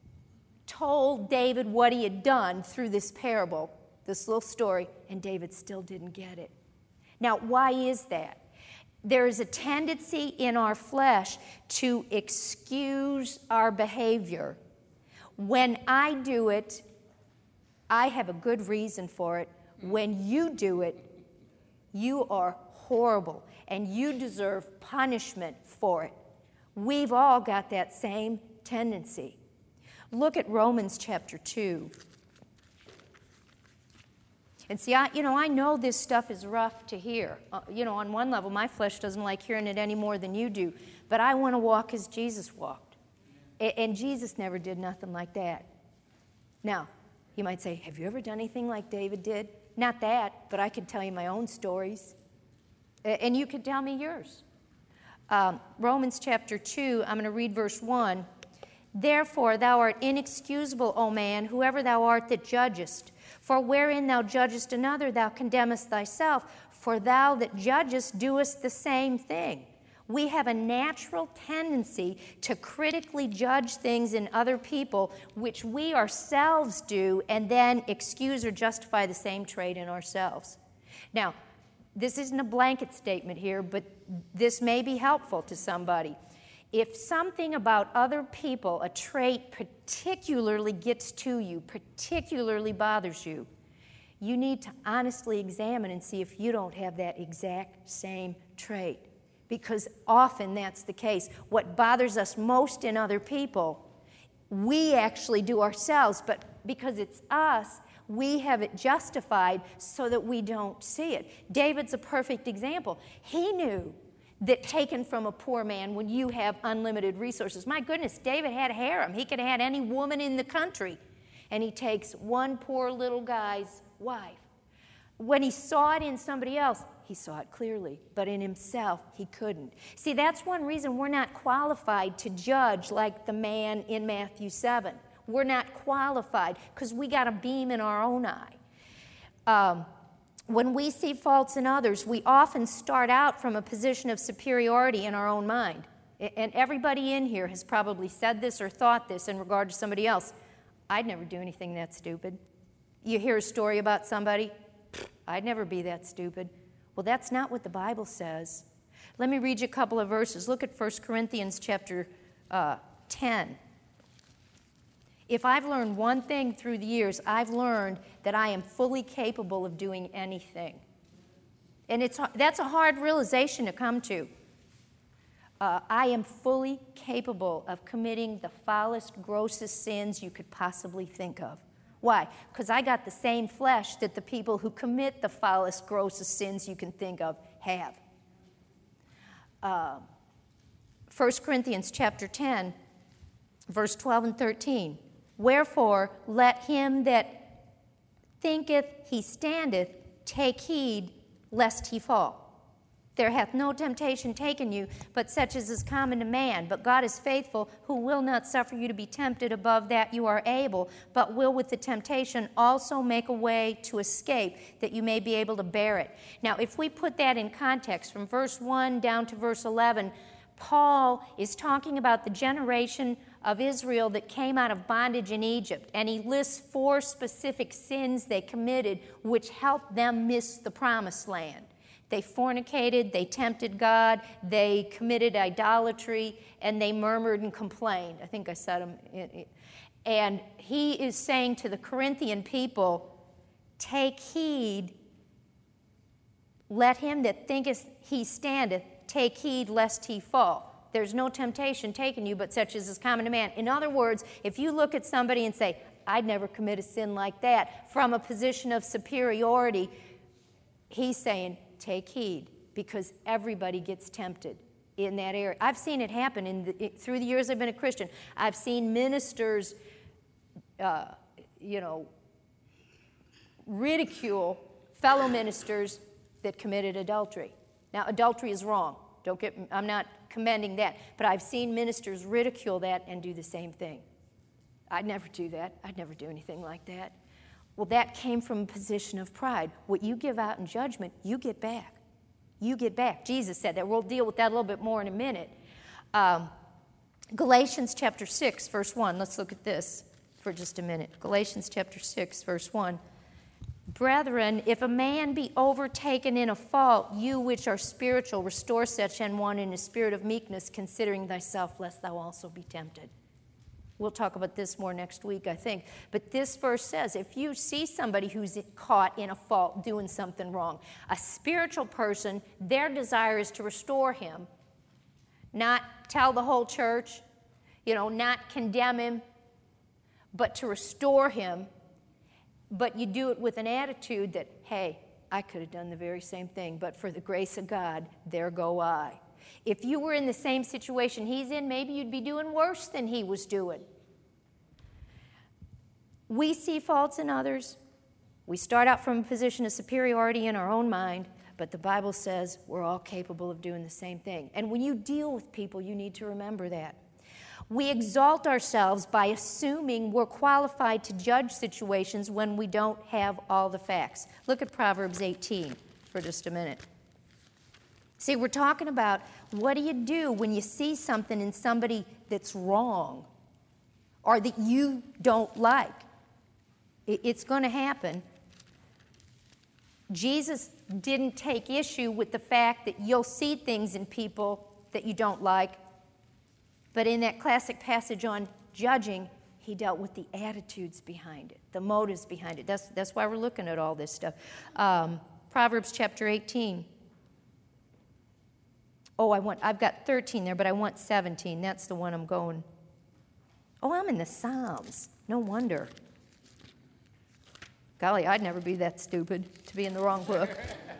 told David what he had done through this parable, this little story, and David still didn't get it. Now, why is that? There is a tendency in our flesh to excuse our behavior. When I do it, I have a good reason for it. When you do it, you are horrible, and you deserve punishment for it. We've all got that same tendency. Look at Romans chapter 2. And see, I know this stuff is rough to hear. On one level, my flesh doesn't like hearing it any more than you do, but I want to walk as Jesus walked. And Jesus never did nothing like that. Now, you might say, have you ever done anything like David did? Not that, but I could tell you my own stories. And you could tell me yours. Romans chapter 2, I'm going to read verse 1. Therefore thou art inexcusable, O man, whoever thou art that judgest. For wherein thou judgest another, thou condemnest thyself. For thou that judgest doest the same thing. We have a natural tendency to critically judge things in other people, which we ourselves do, and then excuse or justify the same trait in ourselves. Now, this isn't a blanket statement here, but this may be helpful to somebody. If something about other people, a trait particularly gets to you, particularly bothers you, you need to honestly examine and see if you don't have that exact same trait. Because often that's the case. What bothers us most in other people, we actually do ourselves, but because it's us, we have it justified so that we don't see it. David's a perfect example. He knew that taken from a poor man when you have unlimited resources. My goodness, David had a harem. He could have had any woman in the country. And he takes one poor little guy's wife. When he saw it in somebody else, he saw it clearly. But in himself, he couldn't. See, that's one reason we're not qualified to judge like the man in Matthew 7. We're not qualified because we got a beam in our own eye. When we see faults in others, we often start out from a position of superiority in our own mind. And everybody in here has probably said this or thought this in regard to somebody else. I'd never do anything that stupid. You hear a story about somebody, I'd never be that stupid. Well, that's not what the Bible says. Let me read you a couple of verses. Look at 1 Corinthians chapter 10. If I've learned one thing through the years, I've learned that I am fully capable of doing anything. And that's a hard realization to come to. I am fully capable of committing the foulest, grossest sins you could possibly think of. Why? Because I got the same flesh that the people who commit the foulest, grossest sins you can think of have. 1 Corinthians chapter 10, verse 12 and 13. Wherefore, let him that thinketh he standeth take heed lest he fall. There hath no temptation taken you, but such as is common to man. But God is faithful, who will not suffer you to be tempted above that you are able, but will with the temptation also make a way to escape, that you may be able to bear it. Now, if we put that in context, from verse 1 down to verse 11, Paul is talking about the generation of Israel that came out of bondage in Egypt, and he lists 4 specific sins they committed which helped them miss the promised land. They fornicated, they tempted God, they committed idolatry, and they murmured and complained. I think I said them. And he is saying to the Corinthian people, take heed, let him that thinketh he standeth take heed lest he fall. There's no temptation taken you, but such as is common to man. In other words, if you look at somebody and say, I'd never commit a sin like that, from a position of superiority, he's saying, take heed, because everybody gets tempted in that area. I've seen it happen through the years I've been a Christian. I've seen ministers, ridicule fellow ministers that committed adultery. Now, adultery is wrong. I'm not commending that. But I've seen ministers ridicule that and do the same thing. I'd never do that. I'd never do anything like that. Well, that came from a position of pride. What you give out in judgment, you get back. You get back. Jesus said that. We'll deal with that a little bit more in a minute. Galatians chapter 6, verse 1. Let's look at this for just a minute. Galatians chapter 6, verse 1. Brethren, if a man be overtaken in a fault, you which are spiritual, restore such an one in a spirit of meekness, considering thyself, lest thou also be tempted. We'll talk about this more next week, I think. But this verse says, if you see somebody who's caught in a fault, doing something wrong, a spiritual person, their desire is to restore him, not tell the whole church, not condemn him, but to restore him. But you do it with an attitude that, hey, I could have done the very same thing, but for the grace of God, there go I. If you were in the same situation he's in, maybe you'd be doing worse than he was doing. We see faults in others. We start out from a position of superiority in our own mind, but the Bible says we're all capable of doing the same thing. And when you deal with people, you need to remember that. We exalt ourselves by assuming we're qualified to judge situations when we don't have all the facts. Look at Proverbs 18 for just a minute. See, we're talking about what do you do when you see something in somebody that's wrong or that you don't like. It's going to happen. Jesus didn't take issue with the fact that you'll see things in people that you don't like. But in that classic passage on judging, he dealt with the attitudes behind it, the motives behind it. That's why we're looking at all this stuff. Proverbs chapter 18. Oh, I've got 13 there, but I want 17. That's the one I'm going. Oh, I'm in the Psalms. No wonder. Golly, I'd never be that stupid to be in the wrong book.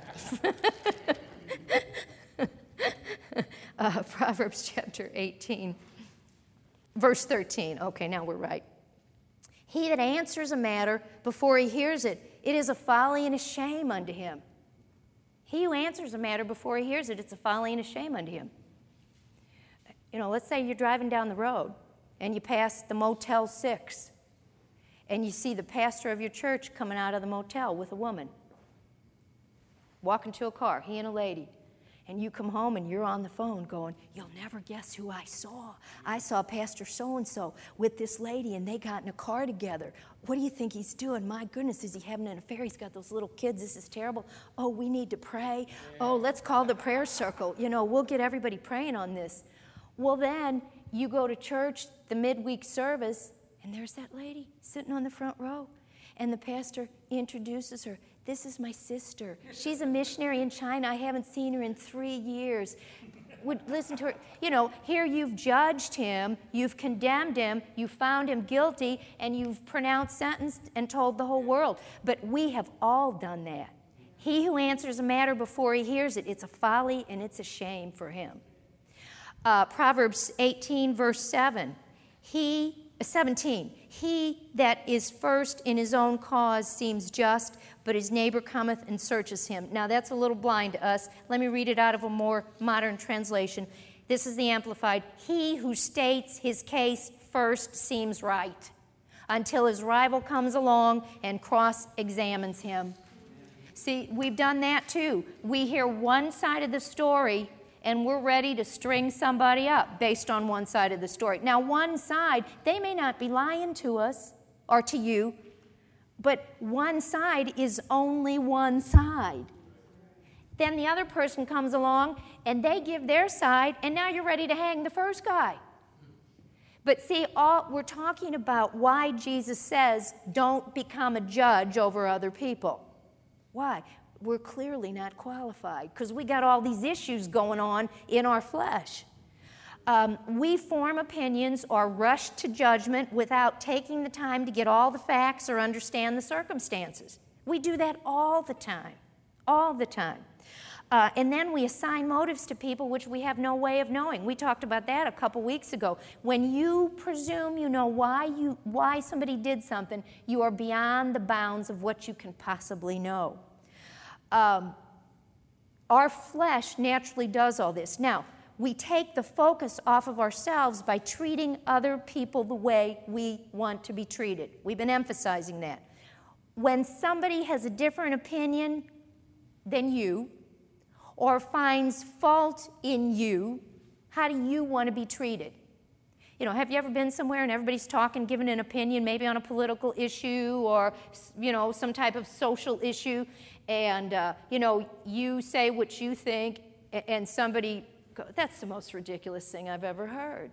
Proverbs chapter 18, verse 13. Okay, now we're right. He that answers a matter before he hears it, it is a folly and a shame unto him. He who answers a matter before he hears it, it's a folly and a shame unto him. You know, let's say you're driving down the road and you pass the Motel 6 and you see the pastor of your church coming out of the motel with a woman, walking to a car, he and a lady. And you come home and you're on the phone going, you'll never guess who I saw. I saw Pastor so-and-so with this lady, and they got in a car together. What do you think he's doing? My goodness, is he having an affair? He's got those little kids. This is terrible. Oh, we need to pray. Oh, let's call the prayer circle. You know, we'll get everybody praying on this. Well, then you go to church, the midweek service, and there's that lady sitting on the front row. And the pastor introduces her. This is my sister. She's a missionary in China. I haven't seen her in 3 years. Would listen to her. You know, here you've judged him, you've condemned him, you found him guilty, and you've pronounced sentence and told the whole world. But we have all done that. He who answers a matter before he hears it, it's a folly and it's a shame for him. Proverbs 18, verse 17. He that is first in his own cause seems just, but his neighbor cometh and searches him. Now that's a little blind to us. Let me read it out of a more modern translation. This is the Amplified. He who states his case first seems right, until his rival comes along and cross-examines him. See, we've done that too. We hear one side of the story, and we're ready to string somebody up based on one side of the story. Now, one side, they may not be lying to us or to you, but one side is only one side. Then the other person comes along, and they give their side, and now you're ready to hang the first guy. But see, we're talking about why Jesus says, don't become a judge over other people. Why? We're clearly not qualified because we got all these issues going on in our flesh. We form opinions or rush to judgment without taking the time to get all the facts or understand the circumstances. We do that all the time, and then we assign motives to people which we have no way of knowing. We talked about that a couple weeks ago. When you presume you know why somebody did something, you are beyond the bounds of what you can possibly know. Our flesh naturally does all this. Now, we take the focus off of ourselves by treating other people the way we want to be treated. We've been emphasizing that. When somebody has a different opinion than you or finds fault in you, how do you want to be treated? You know, have you ever been somewhere and everybody's talking, giving an opinion, maybe on a political issue or, you know, some type of social issue, and, you know, you say what you think, and somebody goes, that's the most ridiculous thing I've ever heard.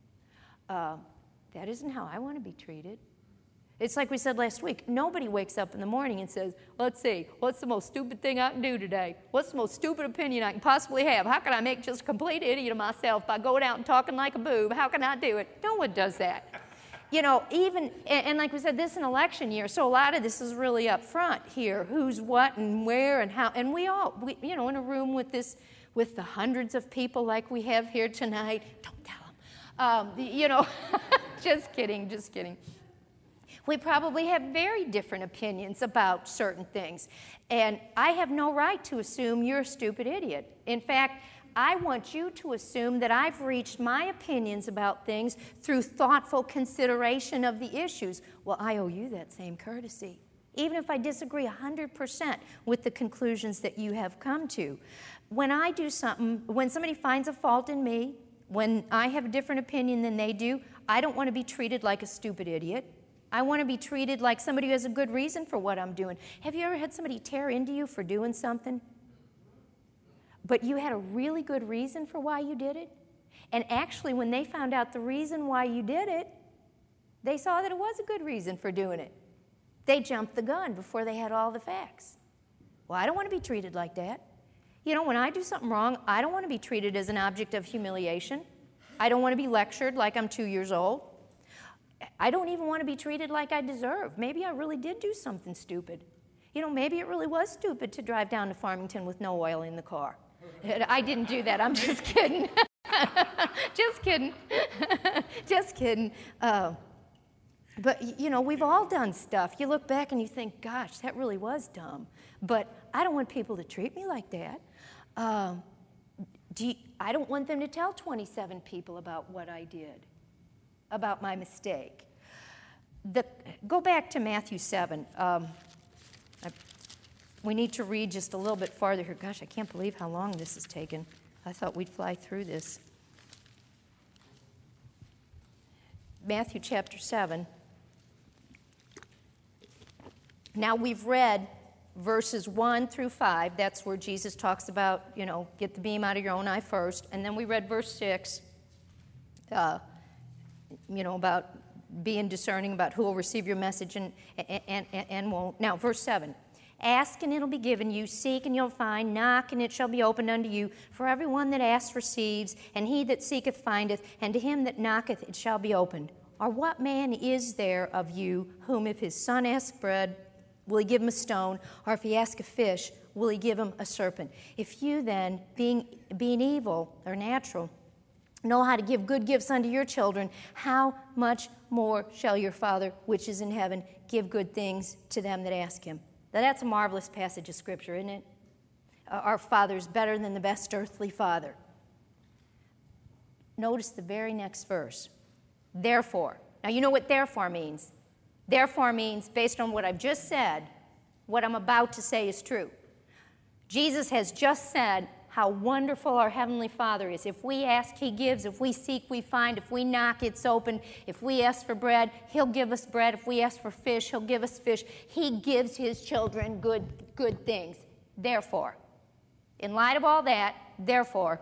That isn't how I want to be treated. It's like we said last week. Nobody wakes up in the morning and says, let's see, what's the most stupid thing I can do today? What's the most stupid opinion I can possibly have? How can I make just a complete idiot of myself by going out and talking like a boob? How can I do it? No one does that. You know, even, and like we said, this is an election year, so a lot of this is really up front here. Who's what and where and how. And we you know, in a room with the hundreds of people like we have here tonight, don't tell them. You know, just kidding. We probably have very different opinions about certain things. And I have no right to assume you're a stupid idiot. In fact, I want you to assume that I've reached my opinions about things through thoughtful consideration of the issues. Well, I owe you that same courtesy, even if I disagree 100% with the conclusions that you have come to. When I do something, when somebody finds a fault in me, when I have a different opinion than they do, I don't want to be treated like a stupid idiot. I want to be treated like somebody who has a good reason for what I'm doing. Have you ever had somebody tear into you for doing something, but you had a really good reason for why you did it? And actually, when they found out the reason why you did it, they saw that it was a good reason for doing it. They jumped the gun before they had all the facts. Well, I don't want to be treated like that. You know, when I do something wrong, I don't want to be treated as an object of humiliation. I don't want to be lectured like I'm 2 years old. I don't even want to be treated like I deserve. Maybe I really did do something stupid. You know, maybe it really was stupid to drive down to Farmington with no oil in the car. I didn't do that. I'm just kidding. Just kidding. Just kidding. But, you know, we've all done stuff. You look back and you think, gosh, that really was dumb. But I don't want people to treat me like that. I don't want them to tell 27 people about what I did, about my mistake. Go back to Matthew 7. We need to read just a little bit farther here. Gosh, I can't believe how long this has taken. I thought we'd fly through this. Matthew chapter 7. Now we've read verses 1 through 5. That's where Jesus talks about, you know, get the beam out of your own eye first. And then we read verse 6, you know, about being discerning about who will receive your message and won't. Now, verse 7. Ask and it'll be given you, seek and you'll find, knock and it shall be opened unto you. For everyone that asks receives, and he that seeketh findeth, and to him that knocketh it shall be opened. Or what man is there of you whom if his son asks bread, will he give him a stone? Or if he asks a fish, will he give him a serpent? If you then, being evil or natural, know how to give good gifts unto your children, how much more shall your Father which is in heaven give good things to them that ask him? Now, that's a marvelous passage of Scripture, isn't it? Our Father's better than the best earthly father. Notice the very next verse. Therefore. Now, you know what therefore means. Therefore means, based on what I've just said, what I'm about to say is true. Jesus has just said how wonderful our Heavenly Father is. If we ask, He gives. If we seek, we find. If we knock, it's open. If we ask for bread, He'll give us bread. If we ask for fish, He'll give us fish. He gives His children good things. Therefore, in light of all that, therefore,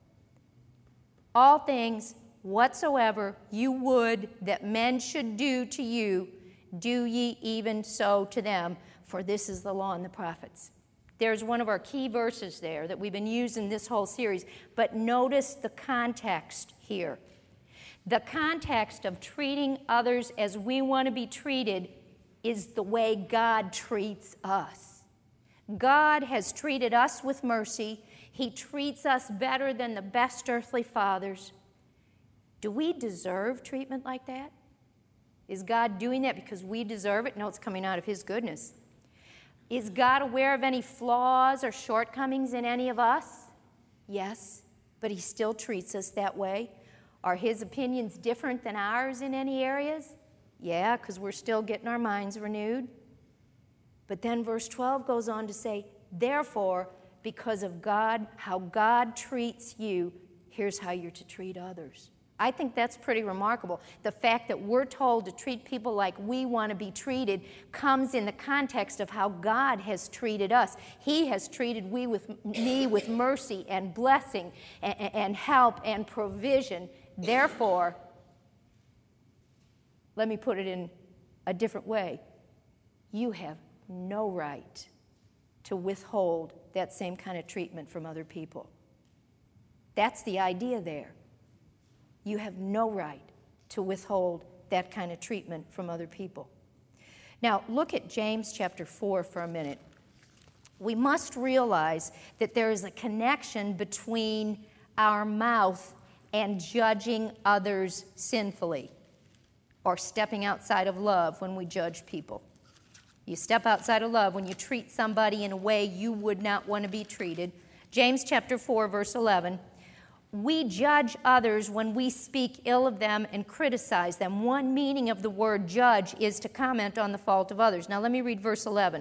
all things whatsoever you would that men should do to you, do ye even so to them, for this is the law and the prophets. There's one of our key verses there that we've been using this whole series, but notice the context here. The context of treating others as we want to be treated is the way God treats us. God has treated us with mercy. He treats us better than the best earthly fathers. Do we deserve treatment like that? Is God doing that because we deserve it? No, it's coming out of His goodness. Is God aware of any flaws or shortcomings in any of us? Yes, but He still treats us that way. Are His opinions different than ours in any areas? Yeah, because we're still getting our minds renewed. But then verse 12 goes on to say, therefore, because of God, how God treats you, here's how you're to treat others. I think that's pretty remarkable. The fact that we're told to treat people like we want to be treated comes in the context of how God has treated us. He has treated me with mercy and blessing and help and provision. Therefore, let me put it in a different way. You have no right to withhold that same kind of treatment from other people. That's the idea there. You have no right to withhold that kind of treatment from other people. Now, look at James chapter 4 for a minute. We must realize that there is a connection between our mouth and judging others sinfully, or stepping outside of love when we judge people. You step outside of love when you treat somebody in a way you would not want to be treated. James chapter 4, verse 11. We judge others when we speak ill of them and criticize them. One meaning of the word judge is to comment on the fault of others. Now let me read verse 11.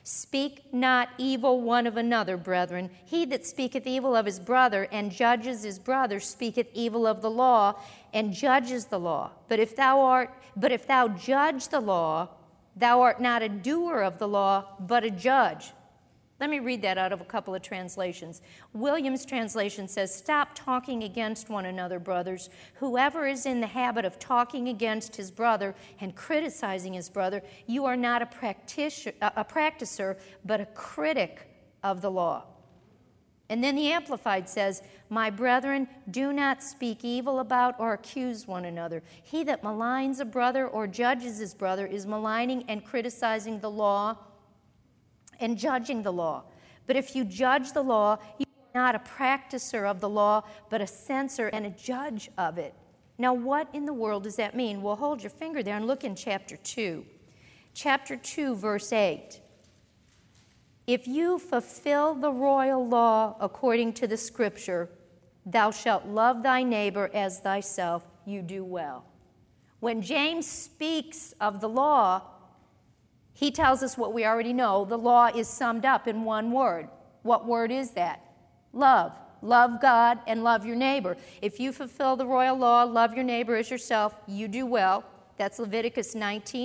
Speak not evil one of another, brethren. He that speaketh evil of his brother and judges his brother speaketh evil of the law and judges the law. But if thou judge the law, thou art not a doer of the law, but a judge. Let me read that out of a couple of translations. Williams' translation says, "Stop talking against one another, brothers. Whoever is in the habit of talking against his brother and criticizing his brother, you are not a practicer, but a critic of the law." And then the Amplified says, "My brethren, do not speak evil about or accuse one another. He that maligns a brother or judges his brother is maligning and criticizing the law and judging the law. But if you judge the law, you are not a practicer of the law, but a censor and a judge of it." Now, what in the world does that mean? Well, hold your finger there and look in chapter 2. Chapter 2, verse 8. "If you fulfill the royal law according to the Scripture, thou shalt love thy neighbor as thyself, you do well." When James speaks of the law, he tells us what we already know. The law is summed up in one word. What word is that? Love. Love God and love your neighbor. If you fulfill the royal law, love your neighbor as yourself, you do well. That's Leviticus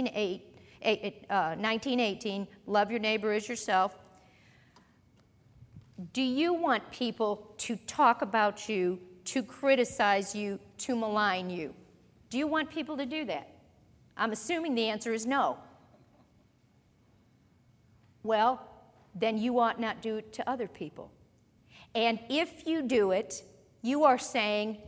19:18. Love your neighbor as yourself. Do you want people to talk about you, to criticize you, to malign you? Do you want people to do that? I'm assuming the answer is no. Well, then you ought not do it to other people. And if you do it, you are saying,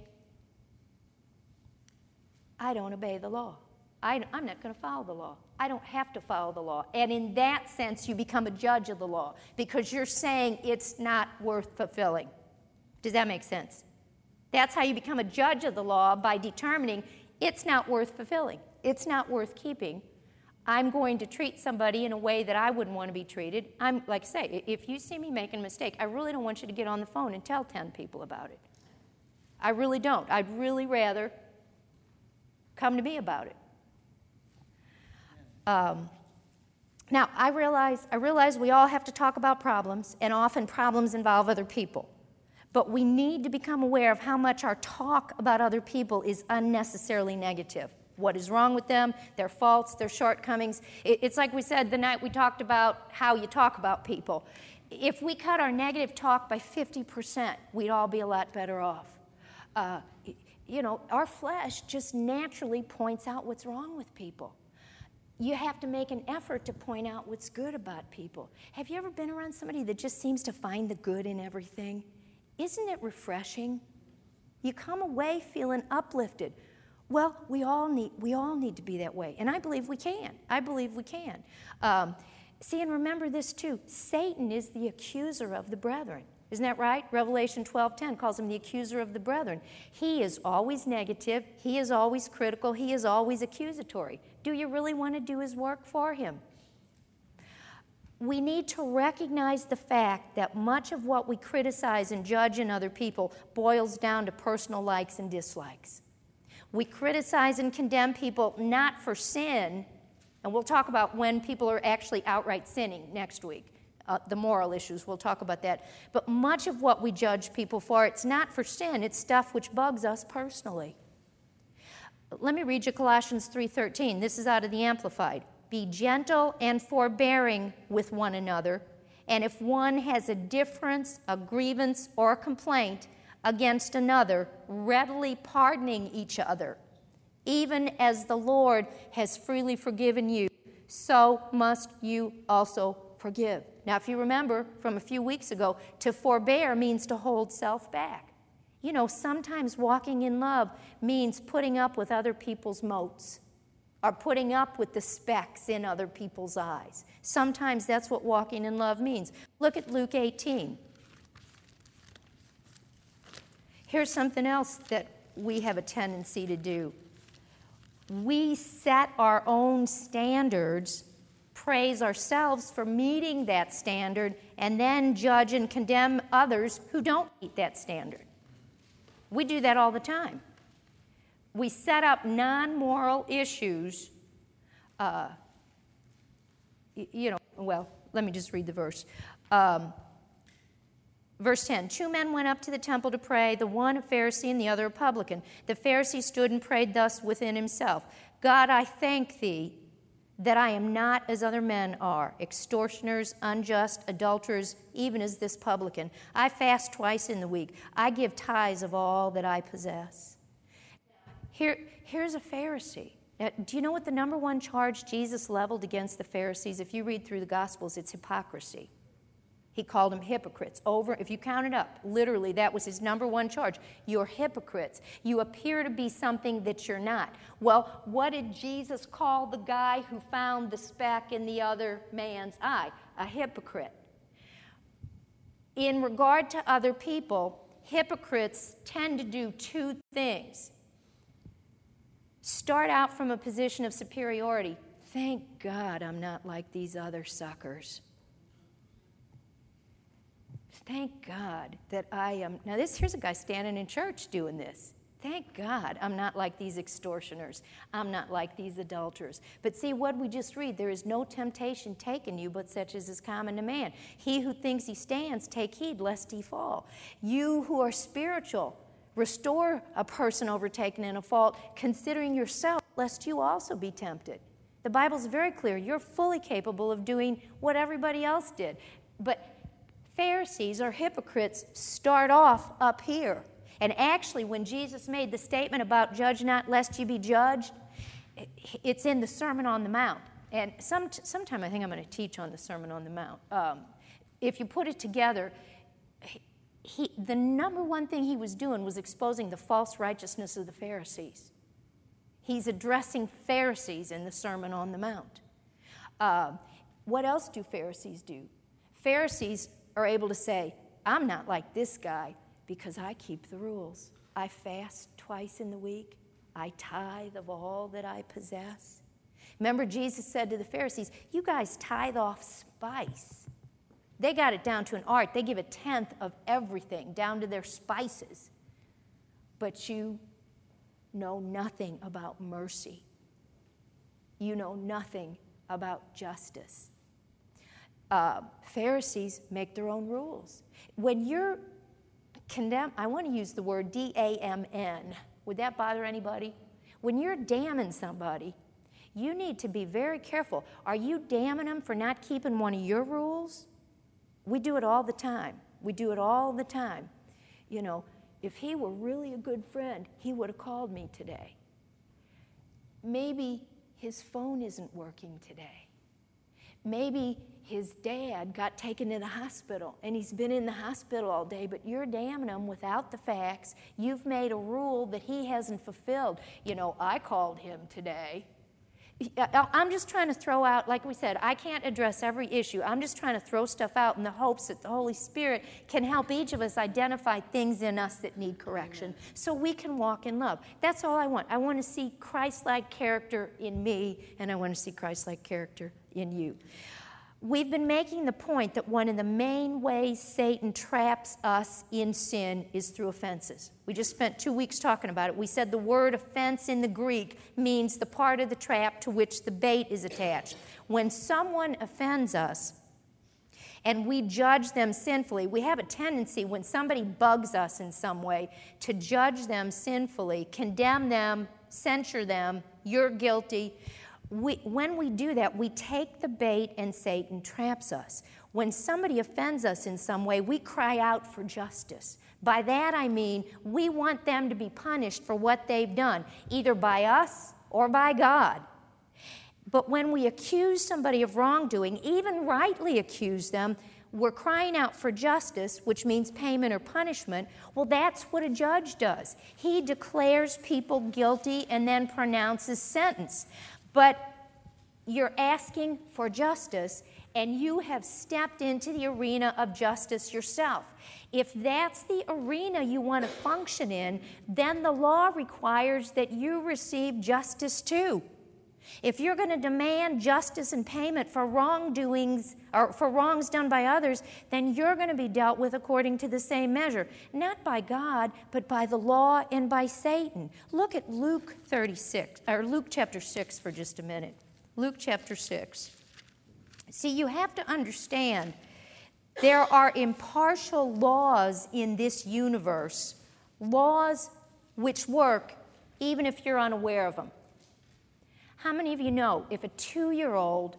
I don't obey the law. I'm not going to follow the law. I don't have to follow the law. And in that sense, you become a judge of the law because you're saying it's not worth fulfilling. Does that make sense? That's how you become a judge of the law, by determining it's not worth fulfilling. It's not worth keeping. I'm going to treat somebody in a way that I wouldn't want to be treated. I'm, like I say, if you see me making a mistake, I really don't want you to get on the phone and tell 10 people about it. I really don't. I'd really rather come to me about it. Now, I realize we all have to talk about problems, and often problems involve other people. But we need to become aware of how much our talk about other people is unnecessarily negative. What is wrong with them, their faults, their shortcomings. It's like we said the night we talked about how you talk about people. If we cut our negative talk by 50%, we'd all be a lot better off. Our flesh just naturally points out what's wrong with people. You have to make an effort to point out what's good about people. Have you ever been around somebody that just seems to find the good in everything? Isn't it refreshing? You come away feeling uplifted. Well, we all need to be that way, and I believe we can. See, and remember this too. Satan is the accuser of the brethren. Isn't that right? Revelation 12:10 calls him the accuser of the brethren. He is always negative. He is always critical. He is always accusatory. Do you really want to do his work for him? We need to recognize the fact that much of what we criticize and judge in other people boils down to personal likes and dislikes. We criticize and condemn people not for sin, and we'll talk about when people are actually outright sinning next week. The moral issues, we'll talk about that. But much of what we judge people for, it's not for sin, it's stuff which bugs us personally. Let me read you Colossians 3:13. This is out of the Amplified. "Be gentle and forbearing with one another, and if one has a difference, a grievance, or a complaint against another, readily pardoning each other. Even as the Lord has freely forgiven you, so must you also forgive." Now, if you remember from a few weeks ago, to forbear means to hold self back. You know, sometimes walking in love means putting up with other people's motes or putting up with the specks in other people's eyes. Sometimes that's what walking in love means. Look at Luke 18. Here's something else that we have a tendency to do. We set our own standards, praise ourselves for meeting that standard, and then judge and condemn others who don't meet that standard. We do that all the time. We set up non-moral issues, let me just read the verse. Verse 10, 2 men went up to the temple to pray, the one a Pharisee and the other a publican. The Pharisee stood and prayed thus within himself, God, I thank thee that I am not as other men are, extortioners, unjust, adulterers, even as this publican. I fast twice in the week. I give tithes of all that I possess. Here's a Pharisee. Do you know what the number one charge Jesus leveled against the Pharisees? If you read through the Gospels, it's hypocrisy. He called them hypocrites. If you count it up, literally, that was his number one charge. You're hypocrites. You appear to be something that you're not. Well, what did Jesus call the guy who found the speck in the other man's eye? A hypocrite. In regard to other people, hypocrites tend to do two things. Start out from a position of superiority. Thank God I'm not like these other suckers. Thank God that I am. Now, here's a guy standing in church doing this. Thank God I'm not like these extortioners. I'm not like these adulterers. But see, what we just read, there is no temptation taken you but such as is common to man. He who thinks he stands, take heed lest he fall. You who are spiritual, restore a person overtaken in a fault, considering yourself lest you also be tempted. The Bible's very clear. You're fully capable of doing what everybody else did. But Pharisees or hypocrites start off up here. And actually, when Jesus made the statement about judge not lest you be judged, it's in the Sermon on the Mount. And sometime I think I'm going to teach on the Sermon on the Mount. If you put it together, the number one thing he was doing was exposing the false righteousness of the Pharisees. He's addressing Pharisees in the Sermon on the Mount. What else do Pharisees do? Pharisees are able to say, I'm not like this guy because I keep the rules. I fast twice in the week. I tithe of all that I possess. Remember, Jesus said to the Pharisees, you guys tithe off spice. They got it down to an art. They give a tenth of everything, down to their spices. But you know nothing about mercy. You know nothing about justice. Pharisees make their own rules. When you're condemned, I want to use the word D-A-M-N. Would that bother anybody? When you're damning somebody, you need to be very careful. Are you damning them for not keeping one of your rules? We do it all the time. We do it all the time. You know, if he were really a good friend, he would have called me today. Maybe his phone isn't working today. Maybe his dad got taken to the hospital, and he's been in the hospital all day, but you're damning him without the facts. You've made a rule that he hasn't fulfilled. You know, I called him today. I'm just trying to throw out, like we said, I can't address every issue. I'm just trying to throw stuff out in the hopes that the Holy Spirit can help each of us identify things in us that need correction so we can walk in love. That's all I want. I want to see Christ-like character in me, and I want to see Christ-like character in you. We've been making the point that one of the main ways Satan traps us in sin is through offenses. We just spent 2 weeks talking about it. We said the word offense in the Greek means the part of the trap to which the bait is attached. When someone offends us and we judge them sinfully, we have a tendency when somebody bugs us in some way to judge them sinfully, condemn them, censure them, you're guilty. When we do that, we take the bait and Satan traps us. When somebody offends us in some way, we cry out for justice. By that I mean we want them to be punished for what they've done, either by us or by God. But when we accuse somebody of wrongdoing, even rightly accuse them, we're crying out for justice, which means payment or punishment. Well, that's what a judge does. He declares people guilty and then pronounces sentence. But you're asking for justice, and you have stepped into the arena of justice yourself. If that's the arena you want to function in, then the law requires that you receive justice too. If you're going to demand justice and payment for wrongdoings or for wrongs done by others, then you're going to be dealt with according to the same measure, not by God, but by the law and by Satan. Look at Luke chapter 6 for just a minute. Luke chapter 6. See, you have to understand there are impartial laws in this universe, laws which work even if you're unaware of them. How many of you know if a 2-year-old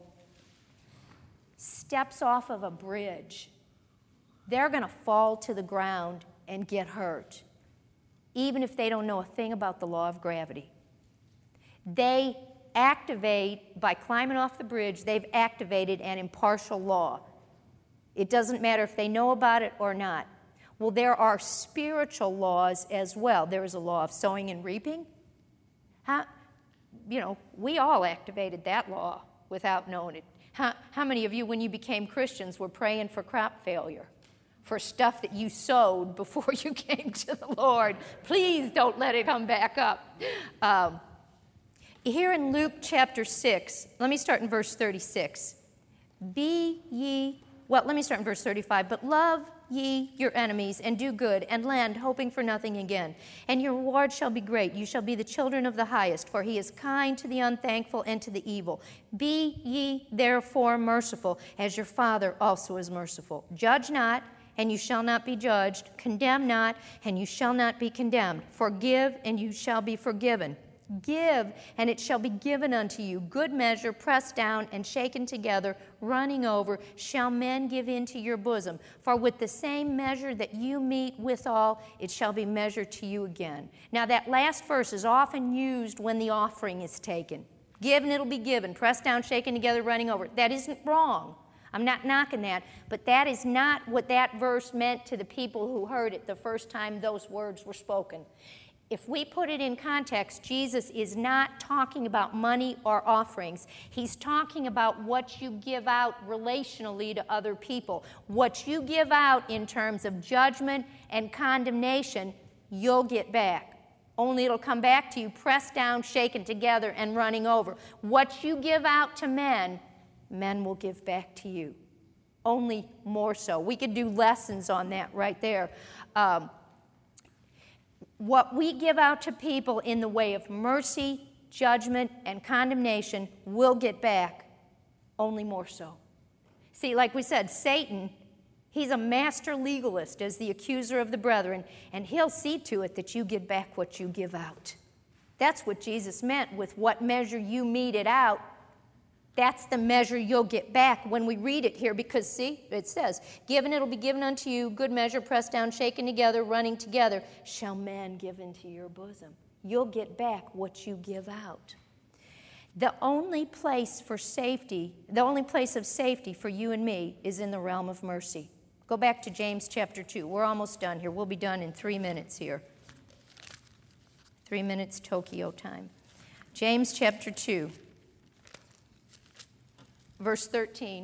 steps off of a bridge, they're going to fall to the ground and get hurt, even if they don't know a thing about the law of gravity? They activate, by climbing off the bridge, they've activated an impartial law. It doesn't matter if they know about it or not. Well, there are spiritual laws as well. There is a law of sowing and reaping. We all activated that law without knowing it. How many of you, when you became Christians, were praying for crop failure, for stuff that you sowed before you came to the Lord? Please don't let it come back up. Here in Luke chapter 6, let me start in verse 36. Let me start in verse 35. But love ye your enemies, and do good, and lend, hoping for nothing again. And your reward shall be great. You shall be the children of the highest, for he is kind to the unthankful and to the evil. Be ye therefore merciful, as your Father also is merciful. Judge not, and you shall not be judged. Condemn not, and you shall not be condemned. Forgive, and you shall be forgiven. Give, and it shall be given unto you. Good measure, pressed down and shaken together, running over, shall men give into your bosom. For with the same measure that you mete withal, it shall be measured to you again. Now that last verse is often used when the offering is taken. Give, and it'll be given. Pressed down, shaken together, running over. That isn't wrong. I'm not knocking that. But that is not what that verse meant to the people who heard it the first time those words were spoken. If we put it in context, Jesus is not talking about money or offerings. He's talking about what you give out relationally to other people. What you give out in terms of judgment and condemnation, you'll get back. Only it'll come back to you pressed down, shaken together, and running over. What you give out to men, men will give back to you. Only more so. We could do lessons on that right there. What we give out to people in the way of mercy, judgment, and condemnation will get back, only more so. See, like we said, Satan, he's a master legalist as the accuser of the brethren, and he'll see to it that you get back what you give out. That's what Jesus meant with what measure you mete it out. That's the measure you'll get back when we read it here, because, see, it says, given it'll be given unto you, good measure, pressed down, shaken together, running together, shall man give into your bosom. You'll get back what you give out. The only place of safety for you and me is in the realm of mercy. Go back to James chapter 2. We're almost done here. We'll be done in 3 minutes here. 3 minutes Tokyo time. James chapter 2. Verse 13,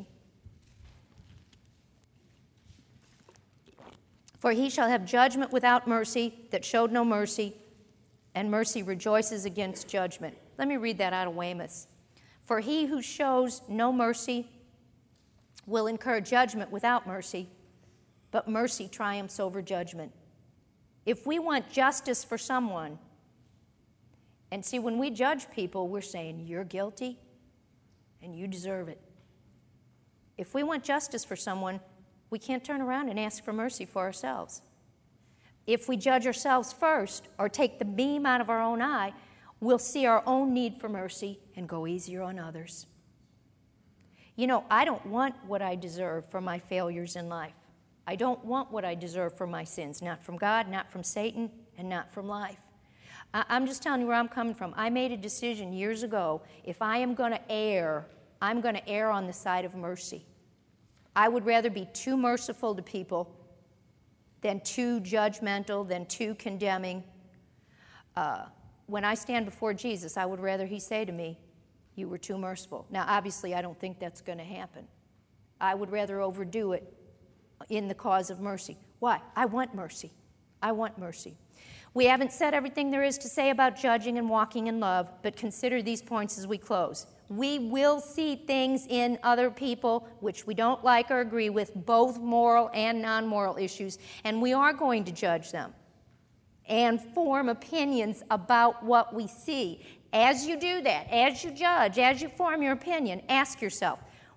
for he shall have judgment without mercy that showed no mercy, and mercy rejoices against judgment. Let me read that out of Weymouth. For he who shows no mercy will incur judgment without mercy, but mercy triumphs over judgment. If we want justice for someone, and see, when we judge people, we're saying, you're guilty and you deserve it. If we want justice for someone, we can't turn around and ask for mercy for ourselves. If we judge ourselves first or take the beam out of our own eye, we'll see our own need for mercy and go easier on others. You know, I don't want what I deserve for my failures in life. I don't want what I deserve for my sins, not from God, not from Satan, and not from life. I'm just telling you where I'm coming from. I made a decision years ago, if I am going to err, I'm going to err on the side of mercy. I would rather be too merciful to people than too judgmental, than too condemning. When I stand before Jesus, I would rather he say to me, you were too merciful. Now, obviously, I don't think that's going to happen. I would rather overdo it in the cause of mercy. Why? I want mercy. I want mercy. We haven't said everything there is to say about judging and walking in love, but consider these points as we close. We will see things in other people which we don't like or agree with, both moral and non-moral issues, and we are going to judge them and form opinions about what we see. As you do that, as you judge, as you form your opinion, ask yourself,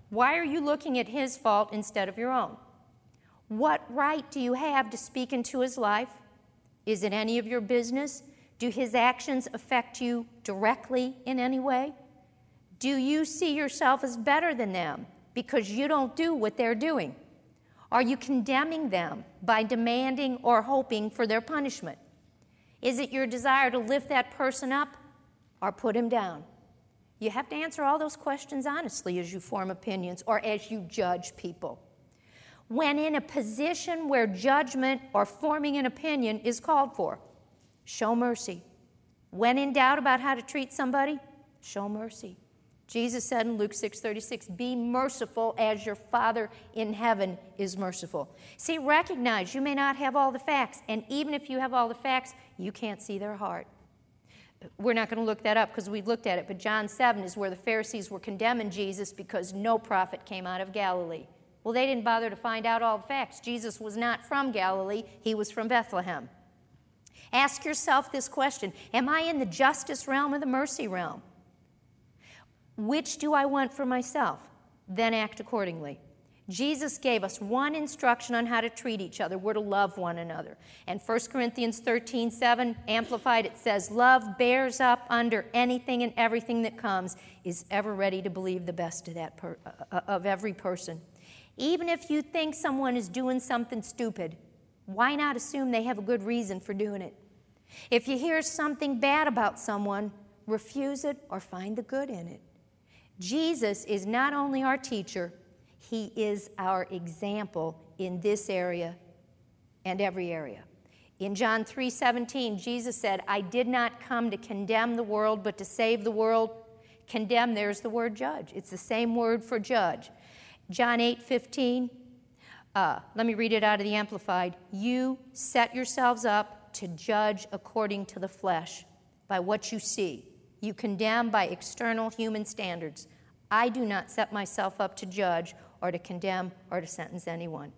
Why are you looking at his fault instead of your own? What right do you have to speak into his life? Is it any of your business? Do his actions affect you directly in any way? Do you see yourself as better than them because you don't do what they're doing? Are you condemning them by demanding or hoping for their punishment? Is it your desire to lift that person up or put him down? You have to answer all those questions honestly as you form opinions or as you judge people. When in a position where judgment or forming an opinion is called for, show mercy. When in doubt about how to treat somebody, show mercy. Jesus said in Luke 6:36, be merciful as your Father in heaven is merciful. See, recognize you may not have all the facts, and even if you have all the facts, you can't see their heart. We're not going to look that up because we've looked at it, but John 7 is where the Pharisees were condemning Jesus because no prophet came out of Galilee. Well, they didn't bother to find out all the facts. Jesus was not from Galilee. He was from Bethlehem. Ask yourself this question. Am I in the justice realm or the mercy realm? Which do I want for myself? Then act accordingly. Jesus gave us one instruction on how to treat each other. We're to love one another. And 1 Corinthians 13:7, Amplified, it says, love bears up under anything and everything that comes, is ever ready to believe the best of every person. Even if you think someone is doing something stupid, why not assume they have a good reason for doing it? If you hear something bad about someone, refuse it or find the good in it. Jesus is not only our teacher, he is our example in this area and every area. In John 3:17, Jesus said, I did not come to condemn the world, but to save the world. Condemn, there's the word judge. It's the same word for judge. John 8:15, let me read it out of the Amplified. You set yourselves up to judge according to the flesh by what you see. You condemn by external human standards. I do not set myself up to judge or to condemn or to sentence anyone.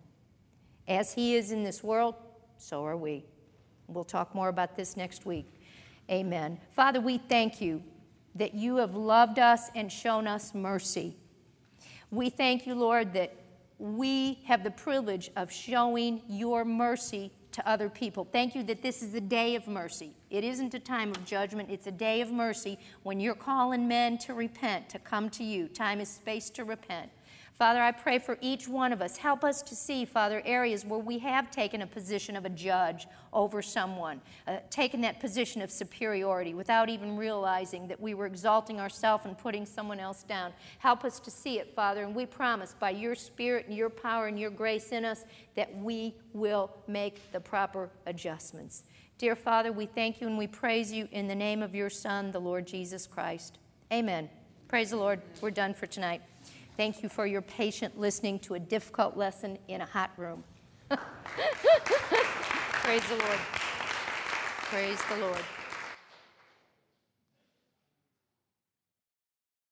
As he is in this world, so are we. We'll talk more about this next week. Amen. Father, we thank you that you have loved us and shown us mercy. We thank you, Lord, that we have the privilege of showing your mercy to other people. Thank you that this is a day of mercy. It isn't a time of judgment. It's a day of mercy when you're calling men to repent, to come to you. Time is space to repent. Father, I pray for each one of us. Help us to see, Father, areas where we have taken a position of a judge over someone, taken that position of superiority without even realizing that we were exalting ourselves and putting someone else down. Help us to see it, Father, and we promise by your Spirit and your power and your grace in us that we will make the proper adjustments. Dear Father, we thank you and we praise you in the name of your Son, the Lord Jesus Christ. Amen. Praise the Lord. We're done for tonight. Thank you for your patient listening to a difficult lesson in a hot room. Praise the Lord. Praise the Lord.